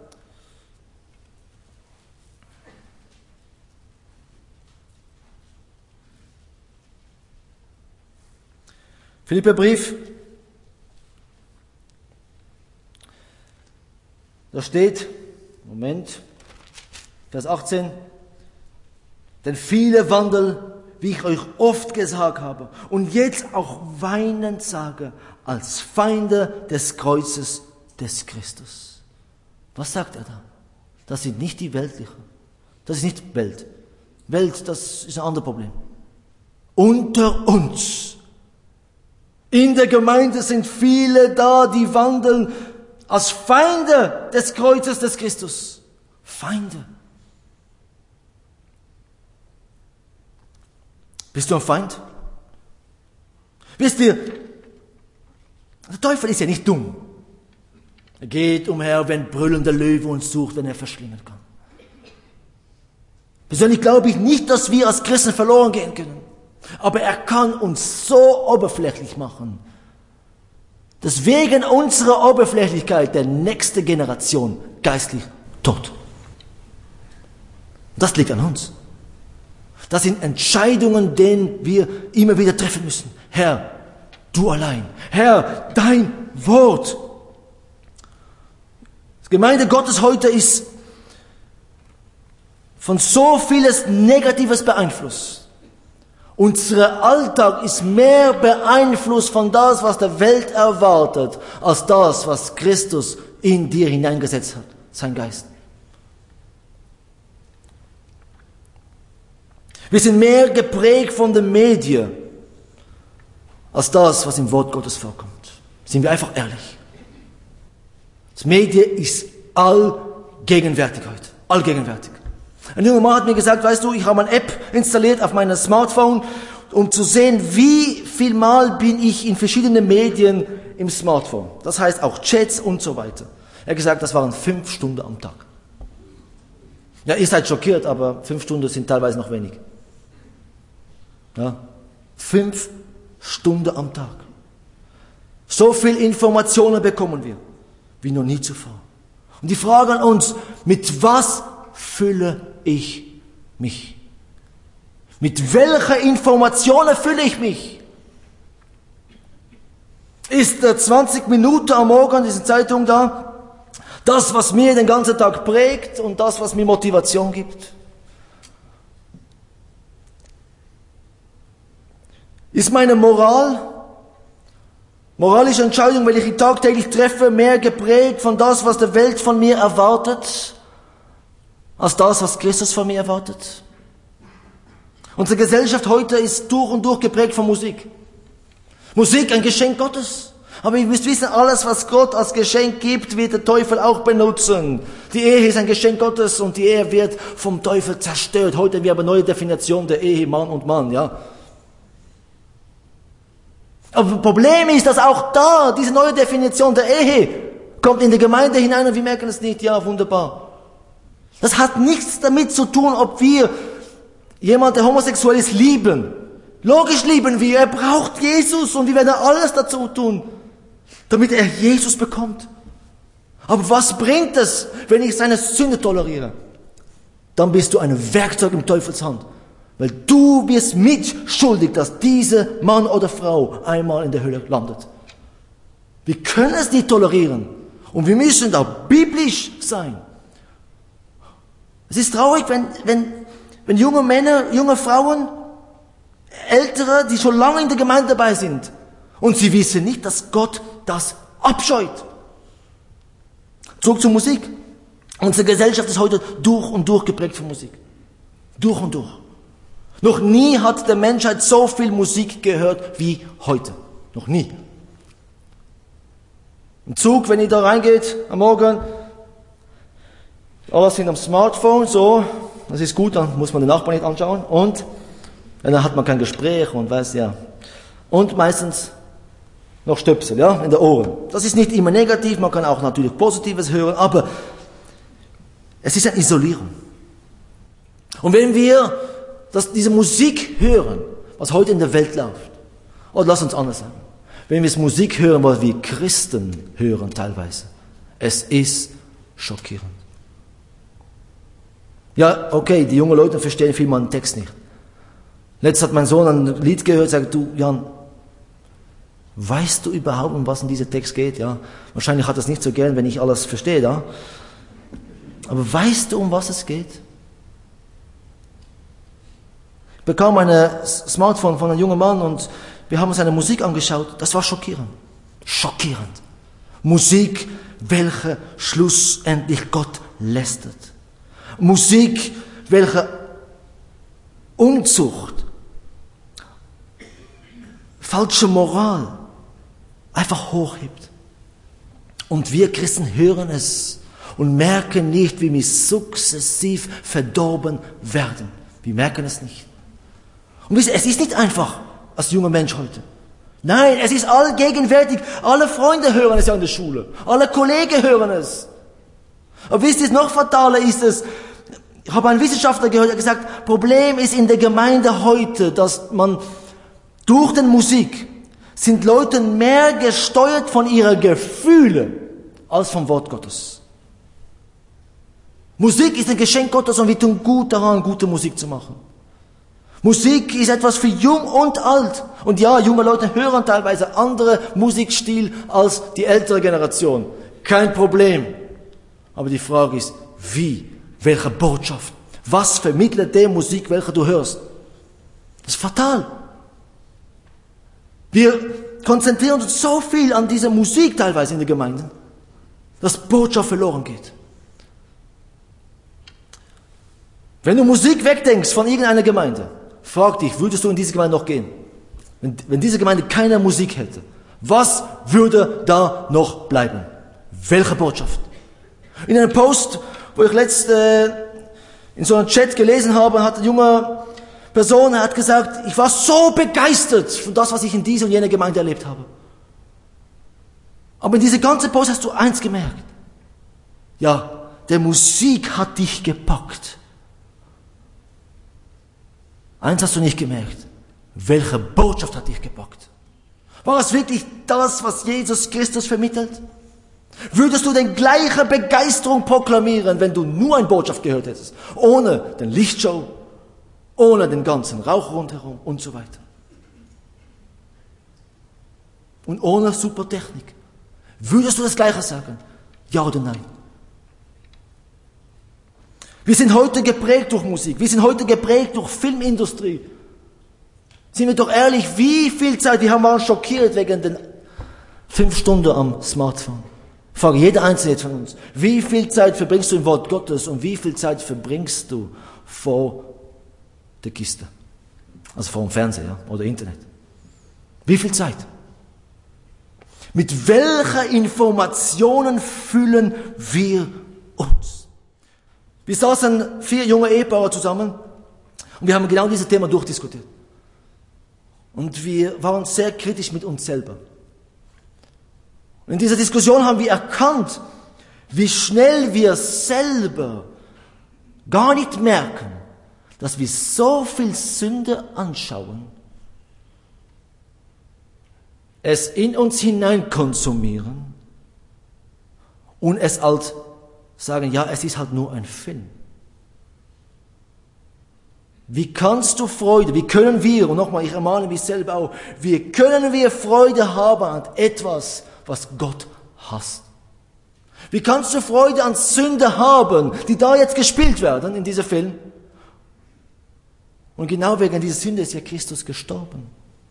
Philipperbrief, da steht, Moment, Vers achtzehn, denn viele wandeln, wie ich euch oft gesagt habe, und jetzt auch weinend sage, als Feinde des Kreuzes des Christus. Was sagt er da? das sind nicht die weltlichen. Das ist nicht Welt. Welt, das ist ein anderes Problem. Unter uns. In der Gemeinde sind viele da, die wandeln als Feinde des Kreuzes des Christus. Feinde. Bist du ein Feind? Wisst ihr, der Teufel ist ja nicht dumm. Er geht umher, wenn brüllender Löwe uns sucht, wenn er verschlingen kann. Persönlich glaube ich nicht, dass wir als Christen verloren gehen können. Aber er kann uns so oberflächlich machen, dass wegen unserer Oberflächlichkeit der nächste Generation geistlich tot. Das liegt an uns. Das sind Entscheidungen, denen wir immer wieder treffen müssen. Herr, du allein. Herr, dein Wort. Die Gemeinde Gottes heute ist von so vieles Negatives beeinflusst. Unser Alltag ist mehr beeinflusst von das, was der Welt erwartet, als das, was Christus in dir hineingesetzt hat, sein Geist. Wir sind mehr geprägt von den Medien, als das, was im Wort Gottes vorkommt. Sind wir einfach ehrlich. Das Medien ist allgegenwärtig heute. Allgegenwärtig. Ein junger Mann hat mir gesagt, weißt du, ich habe eine App installiert auf meinem Smartphone, um zu sehen, wie viel Mal bin ich in verschiedenen Medien im Smartphone. Das heißt auch Chats und so weiter. Er hat gesagt, das waren fünf Stunden am Tag. Ja, ihr seid schockiert, aber fünf Stunden sind teilweise noch wenig. Ja, fünf Stunden am Tag. So viel Informationen bekommen wir, wie noch nie zuvor. Und die Frage an uns, mit was fülle ich mich? Mit welcher Informationen fülle ich mich? Ist der zwanzig Minuten am Morgen, diese Zeitung da, das, was mir den ganzen Tag prägt und das, was mir Motivation gibt? Ist meine Moral, moralische Entscheidung, welche ich tagtäglich treffe, mehr geprägt von das, was die Welt von mir erwartet, als das, was Christus von mir erwartet? Unsere Gesellschaft heute ist durch und durch geprägt von Musik. Musik, ein Geschenk Gottes. Aber ihr müsst wissen, alles, was Gott als Geschenk gibt, wird der Teufel auch benutzen. Die Ehe ist ein Geschenk Gottes und die Ehe wird vom Teufel zerstört. Heute haben wir aber eine neue Definition der Ehe, Mann und Mann, ja. Aber das Problem ist, dass auch da, diese neue Definition der Ehe, kommt in die Gemeinde hinein und wir merken es nicht. Ja, wunderbar. Das hat nichts damit zu tun, ob wir jemand, der homosexuell ist, lieben. Logisch lieben wir. Er braucht Jesus und wir werden alles dazu tun, damit er Jesus bekommt. Aber was bringt es, wenn ich seine Sünde toleriere? Dann bist du ein Werkzeug im Teufels Hand. Weil du bist mitschuldig, dass dieser Mann oder Frau einmal in der Hölle landet. Wir können es nicht tolerieren. Und wir müssen da biblisch sein. Es ist traurig, wenn, wenn, wenn junge Männer, junge Frauen, Ältere, die schon lange in der Gemeinde dabei sind, und sie wissen nicht, dass Gott das abscheut. Zurück zur Musik. Unsere Gesellschaft ist heute durch und durch geprägt von Musik. Durch und durch. Noch nie hat der Menschheit so viel Musik gehört wie heute. Noch nie. Im Zug, wenn ihr da reingeht am Morgen, alles sind am Smartphone, so, das ist gut, dann muss man den Nachbarn nicht anschauen und dann hat man kein Gespräch und weiß ja. Und meistens noch Stöpsel, ja, in den Ohren. Das ist nicht immer negativ, man kann auch natürlich Positives hören, aber es ist eine Isolierung. Und wenn wir dass diese Musik hören, was heute in der Welt läuft, oder lass uns anders sagen, wenn wir Musik hören, was wir Christen hören teilweise, es ist schockierend. Ja, okay, die jungen Leute verstehen vielmal den Text nicht. Letztens hat mein Sohn ein Lied gehört, sagt, du Jan, weißt du überhaupt, um was in diesem Text geht? Ja, wahrscheinlich hat er es nicht so gern, wenn ich alles verstehe, ja. Aber weißt du, um was es geht? Ich bekam ein Smartphone von einem jungen Mann und wir haben seine Musik angeschaut. Das war schockierend. Schockierend. Musik, welche schlussendlich Gott lästert. Musik, welche Unzucht, falsche Moral einfach hochhebt. Und wir Christen hören es und merken nicht, wie wir sukzessiv verdorben werden. Wir merken es nicht. Und wisst ihr, es ist nicht einfach als junger Mensch heute. Nein, es ist allgegenwärtig. Alle Freunde hören es ja in der Schule. Alle Kollegen hören es. Aber wisst ihr, noch fataler ist es, ich habe einen Wissenschaftler gehört, der gesagt, Problem ist in der Gemeinde heute, dass man durch die Musik sind Leute mehr gesteuert von ihren Gefühlen als vom Wort Gottes. Musik ist ein Geschenk Gottes und wir tun gut daran, gute Musik zu machen. Musik ist etwas für jung und alt. Und ja, junge Leute hören teilweise andere Musikstil als die ältere Generation. Kein Problem. Aber die Frage ist, wie? Welche Botschaft? Was vermittelt die Musik, welche du hörst? Das ist fatal. Wir konzentrieren uns so viel an dieser Musik teilweise in der Gemeinde, dass Botschaft verloren geht. Wenn du Musik wegdenkst von irgendeiner Gemeinde, frag dich, würdest du in diese Gemeinde noch gehen? Wenn, wenn diese Gemeinde keine Musik hätte, was würde da noch bleiben? Welche Botschaft? In einem Post, wo ich letzt äh, in so einem Chat gelesen habe, hat eine junge Person er hat gesagt, ich war so begeistert von das, was ich in dieser und jener Gemeinde erlebt habe. Aber in dieser ganzen Post hast du eins gemerkt. Ja, der Musik hat dich gepackt. Eins hast du nicht gemerkt. Welche Botschaft hat dich gepackt? War es wirklich das, was Jesus Christus vermittelt? Würdest du den gleiche Begeisterung proklamieren, wenn du nur eine Botschaft gehört hättest? Ohne den Lichtshow, ohne den ganzen Rauch rundherum und so weiter. Und ohne super Technik. Würdest du das Gleiche sagen? Ja oder nein? Wir sind heute geprägt durch Musik. Wir sind heute geprägt durch Filmindustrie. Sind wir doch ehrlich, wie viel Zeit, wir waren schockiert wegen den fünf Stunden am Smartphone. Ich frage jeder Einzelne von uns, wie viel Zeit verbringst du im Wort Gottes und wie viel Zeit verbringst du vor der Kiste? Also vor dem Fernseher oder Internet. Wie viel Zeit? Mit welchen Informationen füllen wir uns? Wir saßen vier junge Ehepaare zusammen und wir haben genau dieses Thema durchdiskutiert. Und wir waren sehr kritisch mit uns selber. Und in dieser Diskussion haben wir erkannt, wie schnell wir selber gar nicht merken, dass wir so viel Sünde anschauen, es in uns hinein konsumieren und es als sagen, ja, es ist halt nur ein Film. Wie kannst du Freude, wie können wir, und nochmal, ich ermahne mich selber auch, wie können wir Freude haben an etwas, was Gott hasst? Wie kannst du Freude an Sünde haben, die da jetzt gespielt werden in diesem Film? Und genau wegen dieser Sünde ist ja Christus gestorben.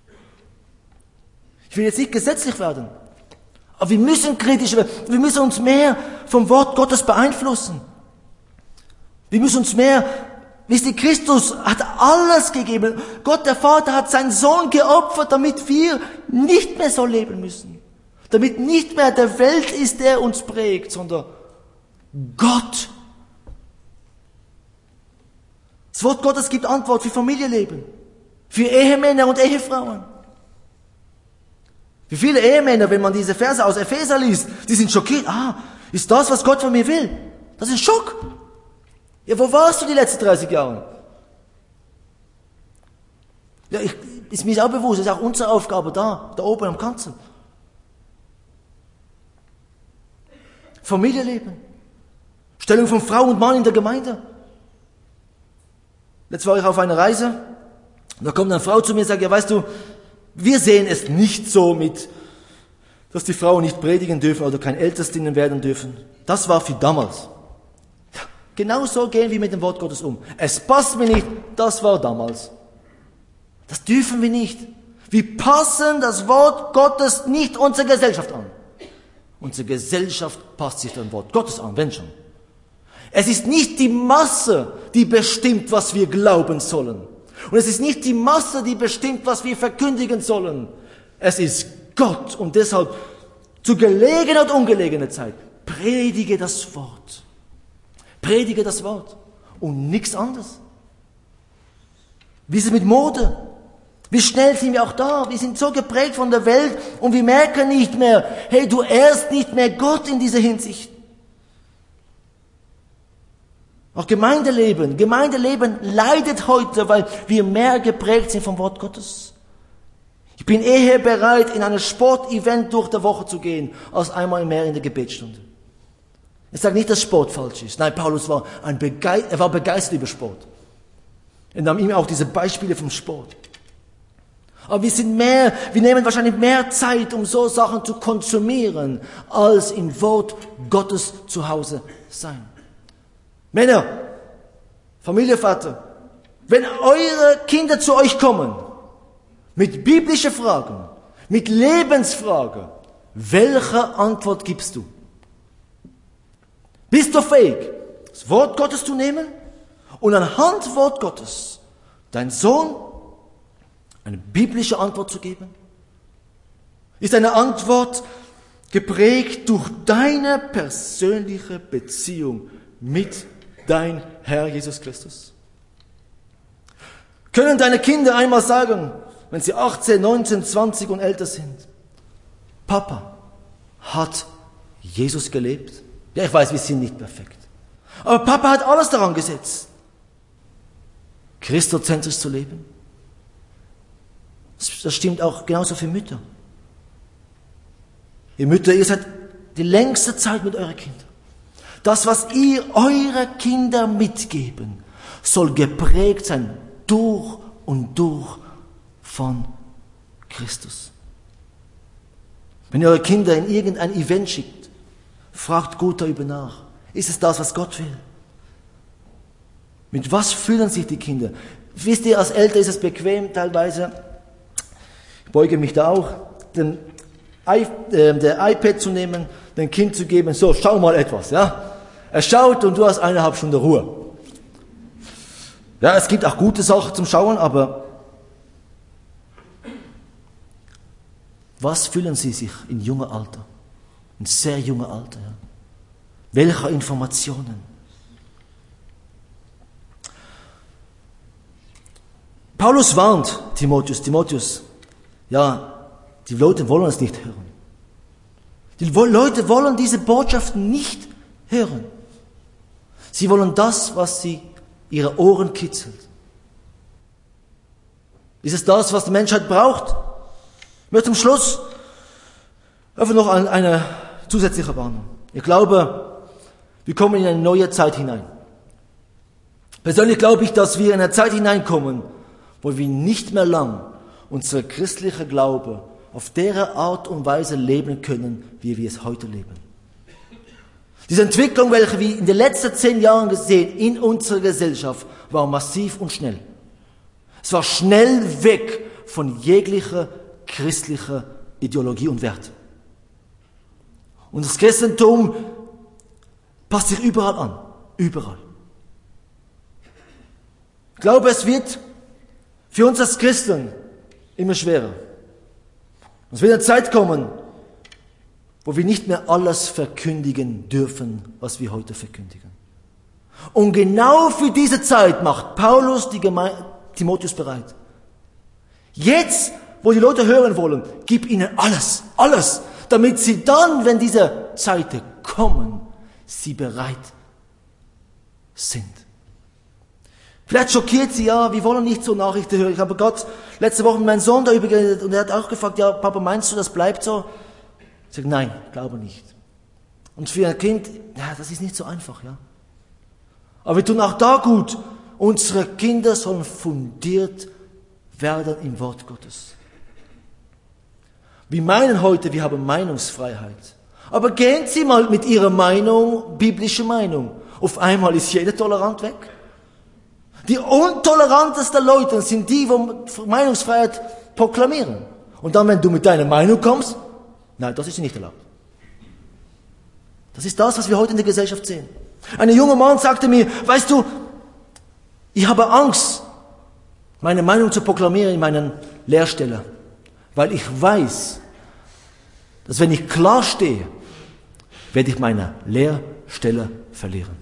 Ich will jetzt nicht gesetzlich werden, aber wir müssen kritisch werden. Wir müssen uns mehr vom Wort Gottes beeinflussen. Wir müssen uns mehr, wisst ihr, Christus hat alles gegeben. Gott, der Vater, hat seinen Sohn geopfert, damit wir nicht mehr so leben müssen. Damit nicht mehr der Welt ist, der uns prägt, sondern Gott. Das Wort Gottes gibt Antwort für Familienleben, für Ehemänner und Ehefrauen. Wie viele Ehemänner, wenn man diese Verse aus Epheser liest, die sind schockiert. Ah, ist das, was Gott von mir will? Das ist ein Schock. Ja, wo warst du die letzten dreißig Jahre? Ja, ich, ist mir auch bewusst, das ist auch unsere Aufgabe da, da oben am Kanzel. Familienleben. Stellung von Frau und Mann in der Gemeinde. Jetzt war ich auf einer Reise, und da kommt eine Frau zu mir und sagt, ja, weißt du, wir sehen es nicht so mit, dass die Frauen nicht predigen dürfen oder kein Ältestinnen werden dürfen. Das war für damals. Ja, genau so gehen wir mit dem Wort Gottes um. Es passt mir nicht, das war damals. Das dürfen wir nicht. Wir passen das Wort Gottes nicht unserer Gesellschaft an. Unsere Gesellschaft passt sich dem Wort Gottes an, wenn schon. Es ist nicht die Masse, die bestimmt, was wir glauben sollen. Und es ist nicht die Masse, die bestimmt, was wir verkündigen sollen. Es ist Gott. Und deshalb, zu gelegener und ungelegener Zeit, predige das Wort. Predige das Wort. Und nichts anderes. Wie ist es mit Mode? Wie schnell sind wir auch da? Wir sind so geprägt von der Welt und wir merken nicht mehr, hey, du ehrst nicht mehr Gott in dieser Hinsicht. Auch Gemeindeleben, Gemeindeleben leidet heute, weil wir mehr geprägt sind vom Wort Gottes. Ich bin eher bereit, in ein Sportevent durch die Woche zu gehen, als einmal mehr in der Gebetsstunde. Ich sage nicht, dass Sport falsch ist. Nein, Paulus war, ein Bege- er war begeistert über Sport. Er nahm ihm auch diese Beispiele vom Sport. Aber wir sind mehr, wir nehmen wahrscheinlich mehr Zeit, um so Sachen zu konsumieren, als im Wort Gottes zu Hause sein. Männer, Familienvater, wenn eure Kinder zu euch kommen, mit biblischen Fragen, mit Lebensfragen, welche Antwort gibst du? Bist du fähig, das Wort Gottes zu nehmen und anhand des Wort Gottes dein Sohn eine biblische Antwort zu geben? Ist deine Antwort geprägt durch deine persönliche Beziehung mit dein Herr Jesus Christus? Können deine Kinder einmal sagen, wenn sie achtzehn, neunzehn, zwanzig und älter sind, Papa hat Jesus gelebt? Ja, ich weiß, wir sind nicht perfekt. Aber Papa hat alles daran gesetzt, christozentrisch zu leben. Das stimmt auch genauso für Mütter. Ihr Mütter, ihr seid die längste Zeit mit euren Kindern. Das, was ihr eure Kinder mitgeben, soll geprägt sein durch und durch von Christus. Wenn ihr eure Kinder in irgendein Event schickt, fragt gut darüber nach. Ist es das, was Gott will? Mit was fühlen sich die Kinder? Wisst ihr, als Eltern ist es bequem teilweise, ich beuge mich da auch, den, I, äh, der iPad zu nehmen, dem Kind zu geben, so, schau mal etwas, ja. Er schaut und du hast eineinhalb Stunden Ruhe. Ja, es gibt auch gute Sachen zum Schauen, aber was fühlen sie sich in jungem Alter? In sehr jungem Alter, ja. Welche Informationen? Paulus warnt Timotheus, Timotheus, ja, die Leute wollen es nicht hören. Die Leute wollen diese Botschaft nicht hören. Sie wollen das, was sie ihre Ohren kitzelt. Ist es das, was die Menschheit braucht? Ich möchte zum Schluss einfach noch eine zusätzliche Warnung. Ich glaube, wir kommen in eine neue Zeit hinein. Persönlich glaube ich, dass wir in eine Zeit hineinkommen, wo wir nicht mehr lang unser christlicher Glaube auf der Art und Weise leben können, wie wir es heute leben. Diese Entwicklung, welche wir in den letzten zehn Jahren gesehen in unserer Gesellschaft, war massiv und schnell. Es war schnell weg von jeglicher christlicher Ideologie und Wert. Und das Christentum passt sich überall an. Überall. Ich glaube, es wird für uns als Christen immer schwerer. Es wird eine Zeit kommen, wo wir nicht mehr alles verkündigen dürfen, was wir heute verkündigen. Und genau für diese Zeit macht Paulus die Geme- Timotheus bereit. Jetzt, wo die Leute hören wollen, gib ihnen alles, alles, damit sie dann, wenn diese Zeiten kommen, sie bereit sind. Vielleicht schockiert sie, ja, wir wollen nicht so Nachrichten hören. Ich habe Gott letzte Woche mit meinem Sohn darüber geredet und er hat auch gefragt, ja, Papa, meinst du, das bleibt so? Ich sage, nein, glaube nicht. Und für ein Kind, ja, das ist nicht so einfach, ja. Aber wir tun auch da gut. Unsere Kinder sollen fundiert werden im Wort Gottes. Wir meinen heute, wir haben Meinungsfreiheit. Aber gehen Sie mal mit Ihrer Meinung, biblische Meinung. Auf einmal ist jeder tolerant weg. Die untolerantesten Leute sind die, die Meinungsfreiheit proklamieren. Und dann, wenn du mit deiner Meinung kommst, nein, das ist nicht erlaubt. Das ist das, was wir heute in der Gesellschaft sehen. Ein junger Mann sagte mir, weißt du, ich habe Angst, meine Meinung zu proklamieren in meinen Lehrstellen, weil ich weiß, dass wenn ich klar stehe, werde ich meine Lehrstelle verlieren.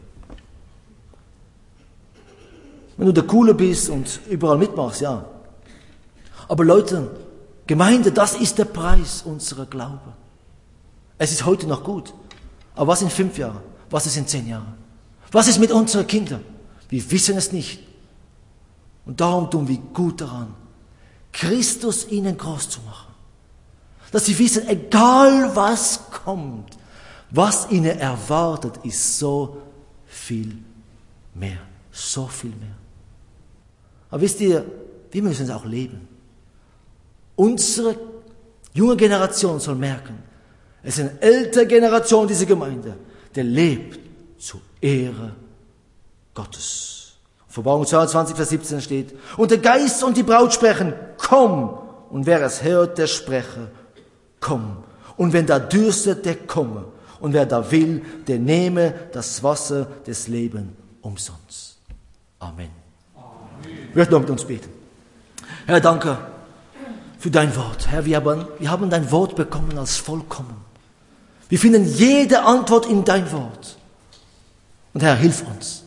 Wenn du der Coole bist und überall mitmachst, ja. Aber Leute, Gemeinde, das ist der Preis unserer Glaube. Es ist heute noch gut. Aber was in fünf Jahren? Was ist in zehn Jahren? Was ist mit unseren Kindern? Wir wissen es nicht. Und darum tun wir gut daran, Christus ihnen groß zu machen. Dass sie wissen, egal was kommt, was ihnen erwartet, ist so viel mehr. So viel mehr. Aber wisst ihr, wir müssen es auch leben. Unsere junge Generation soll merken, es ist eine ältere Generation dieser Gemeinde, der lebt zur Ehre Gottes. Offenbarung zweiundzwanzig, Vers siebzehn steht, und der Geist und die Braut sprechen, komm. Und wer es hört, der spreche, komm. Und wenn da dürstet, der komme. Und wer da will, der nehme das Wasser des Lebens umsonst. Amen. Wir möchten noch mit uns beten. Herr, danke für dein Wort. Herr, wir haben, wir haben dein Wort bekommen als vollkommen. Wir finden jede Antwort in dein Wort. Und Herr, hilf uns,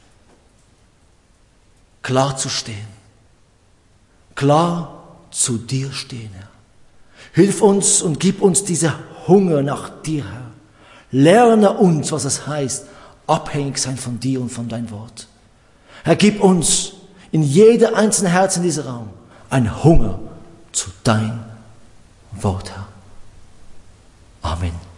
klar zu stehen. Klar zu dir stehen, Herr. Hilf uns und gib uns diese Hunger nach dir, Herr. Lerne uns, was es heißt, abhängig sein von dir und von dein Wort. Herr, gib uns in jedem einzelnen Herz in diesem Raum einen Hunger zu dein Wort, Herr. Amen.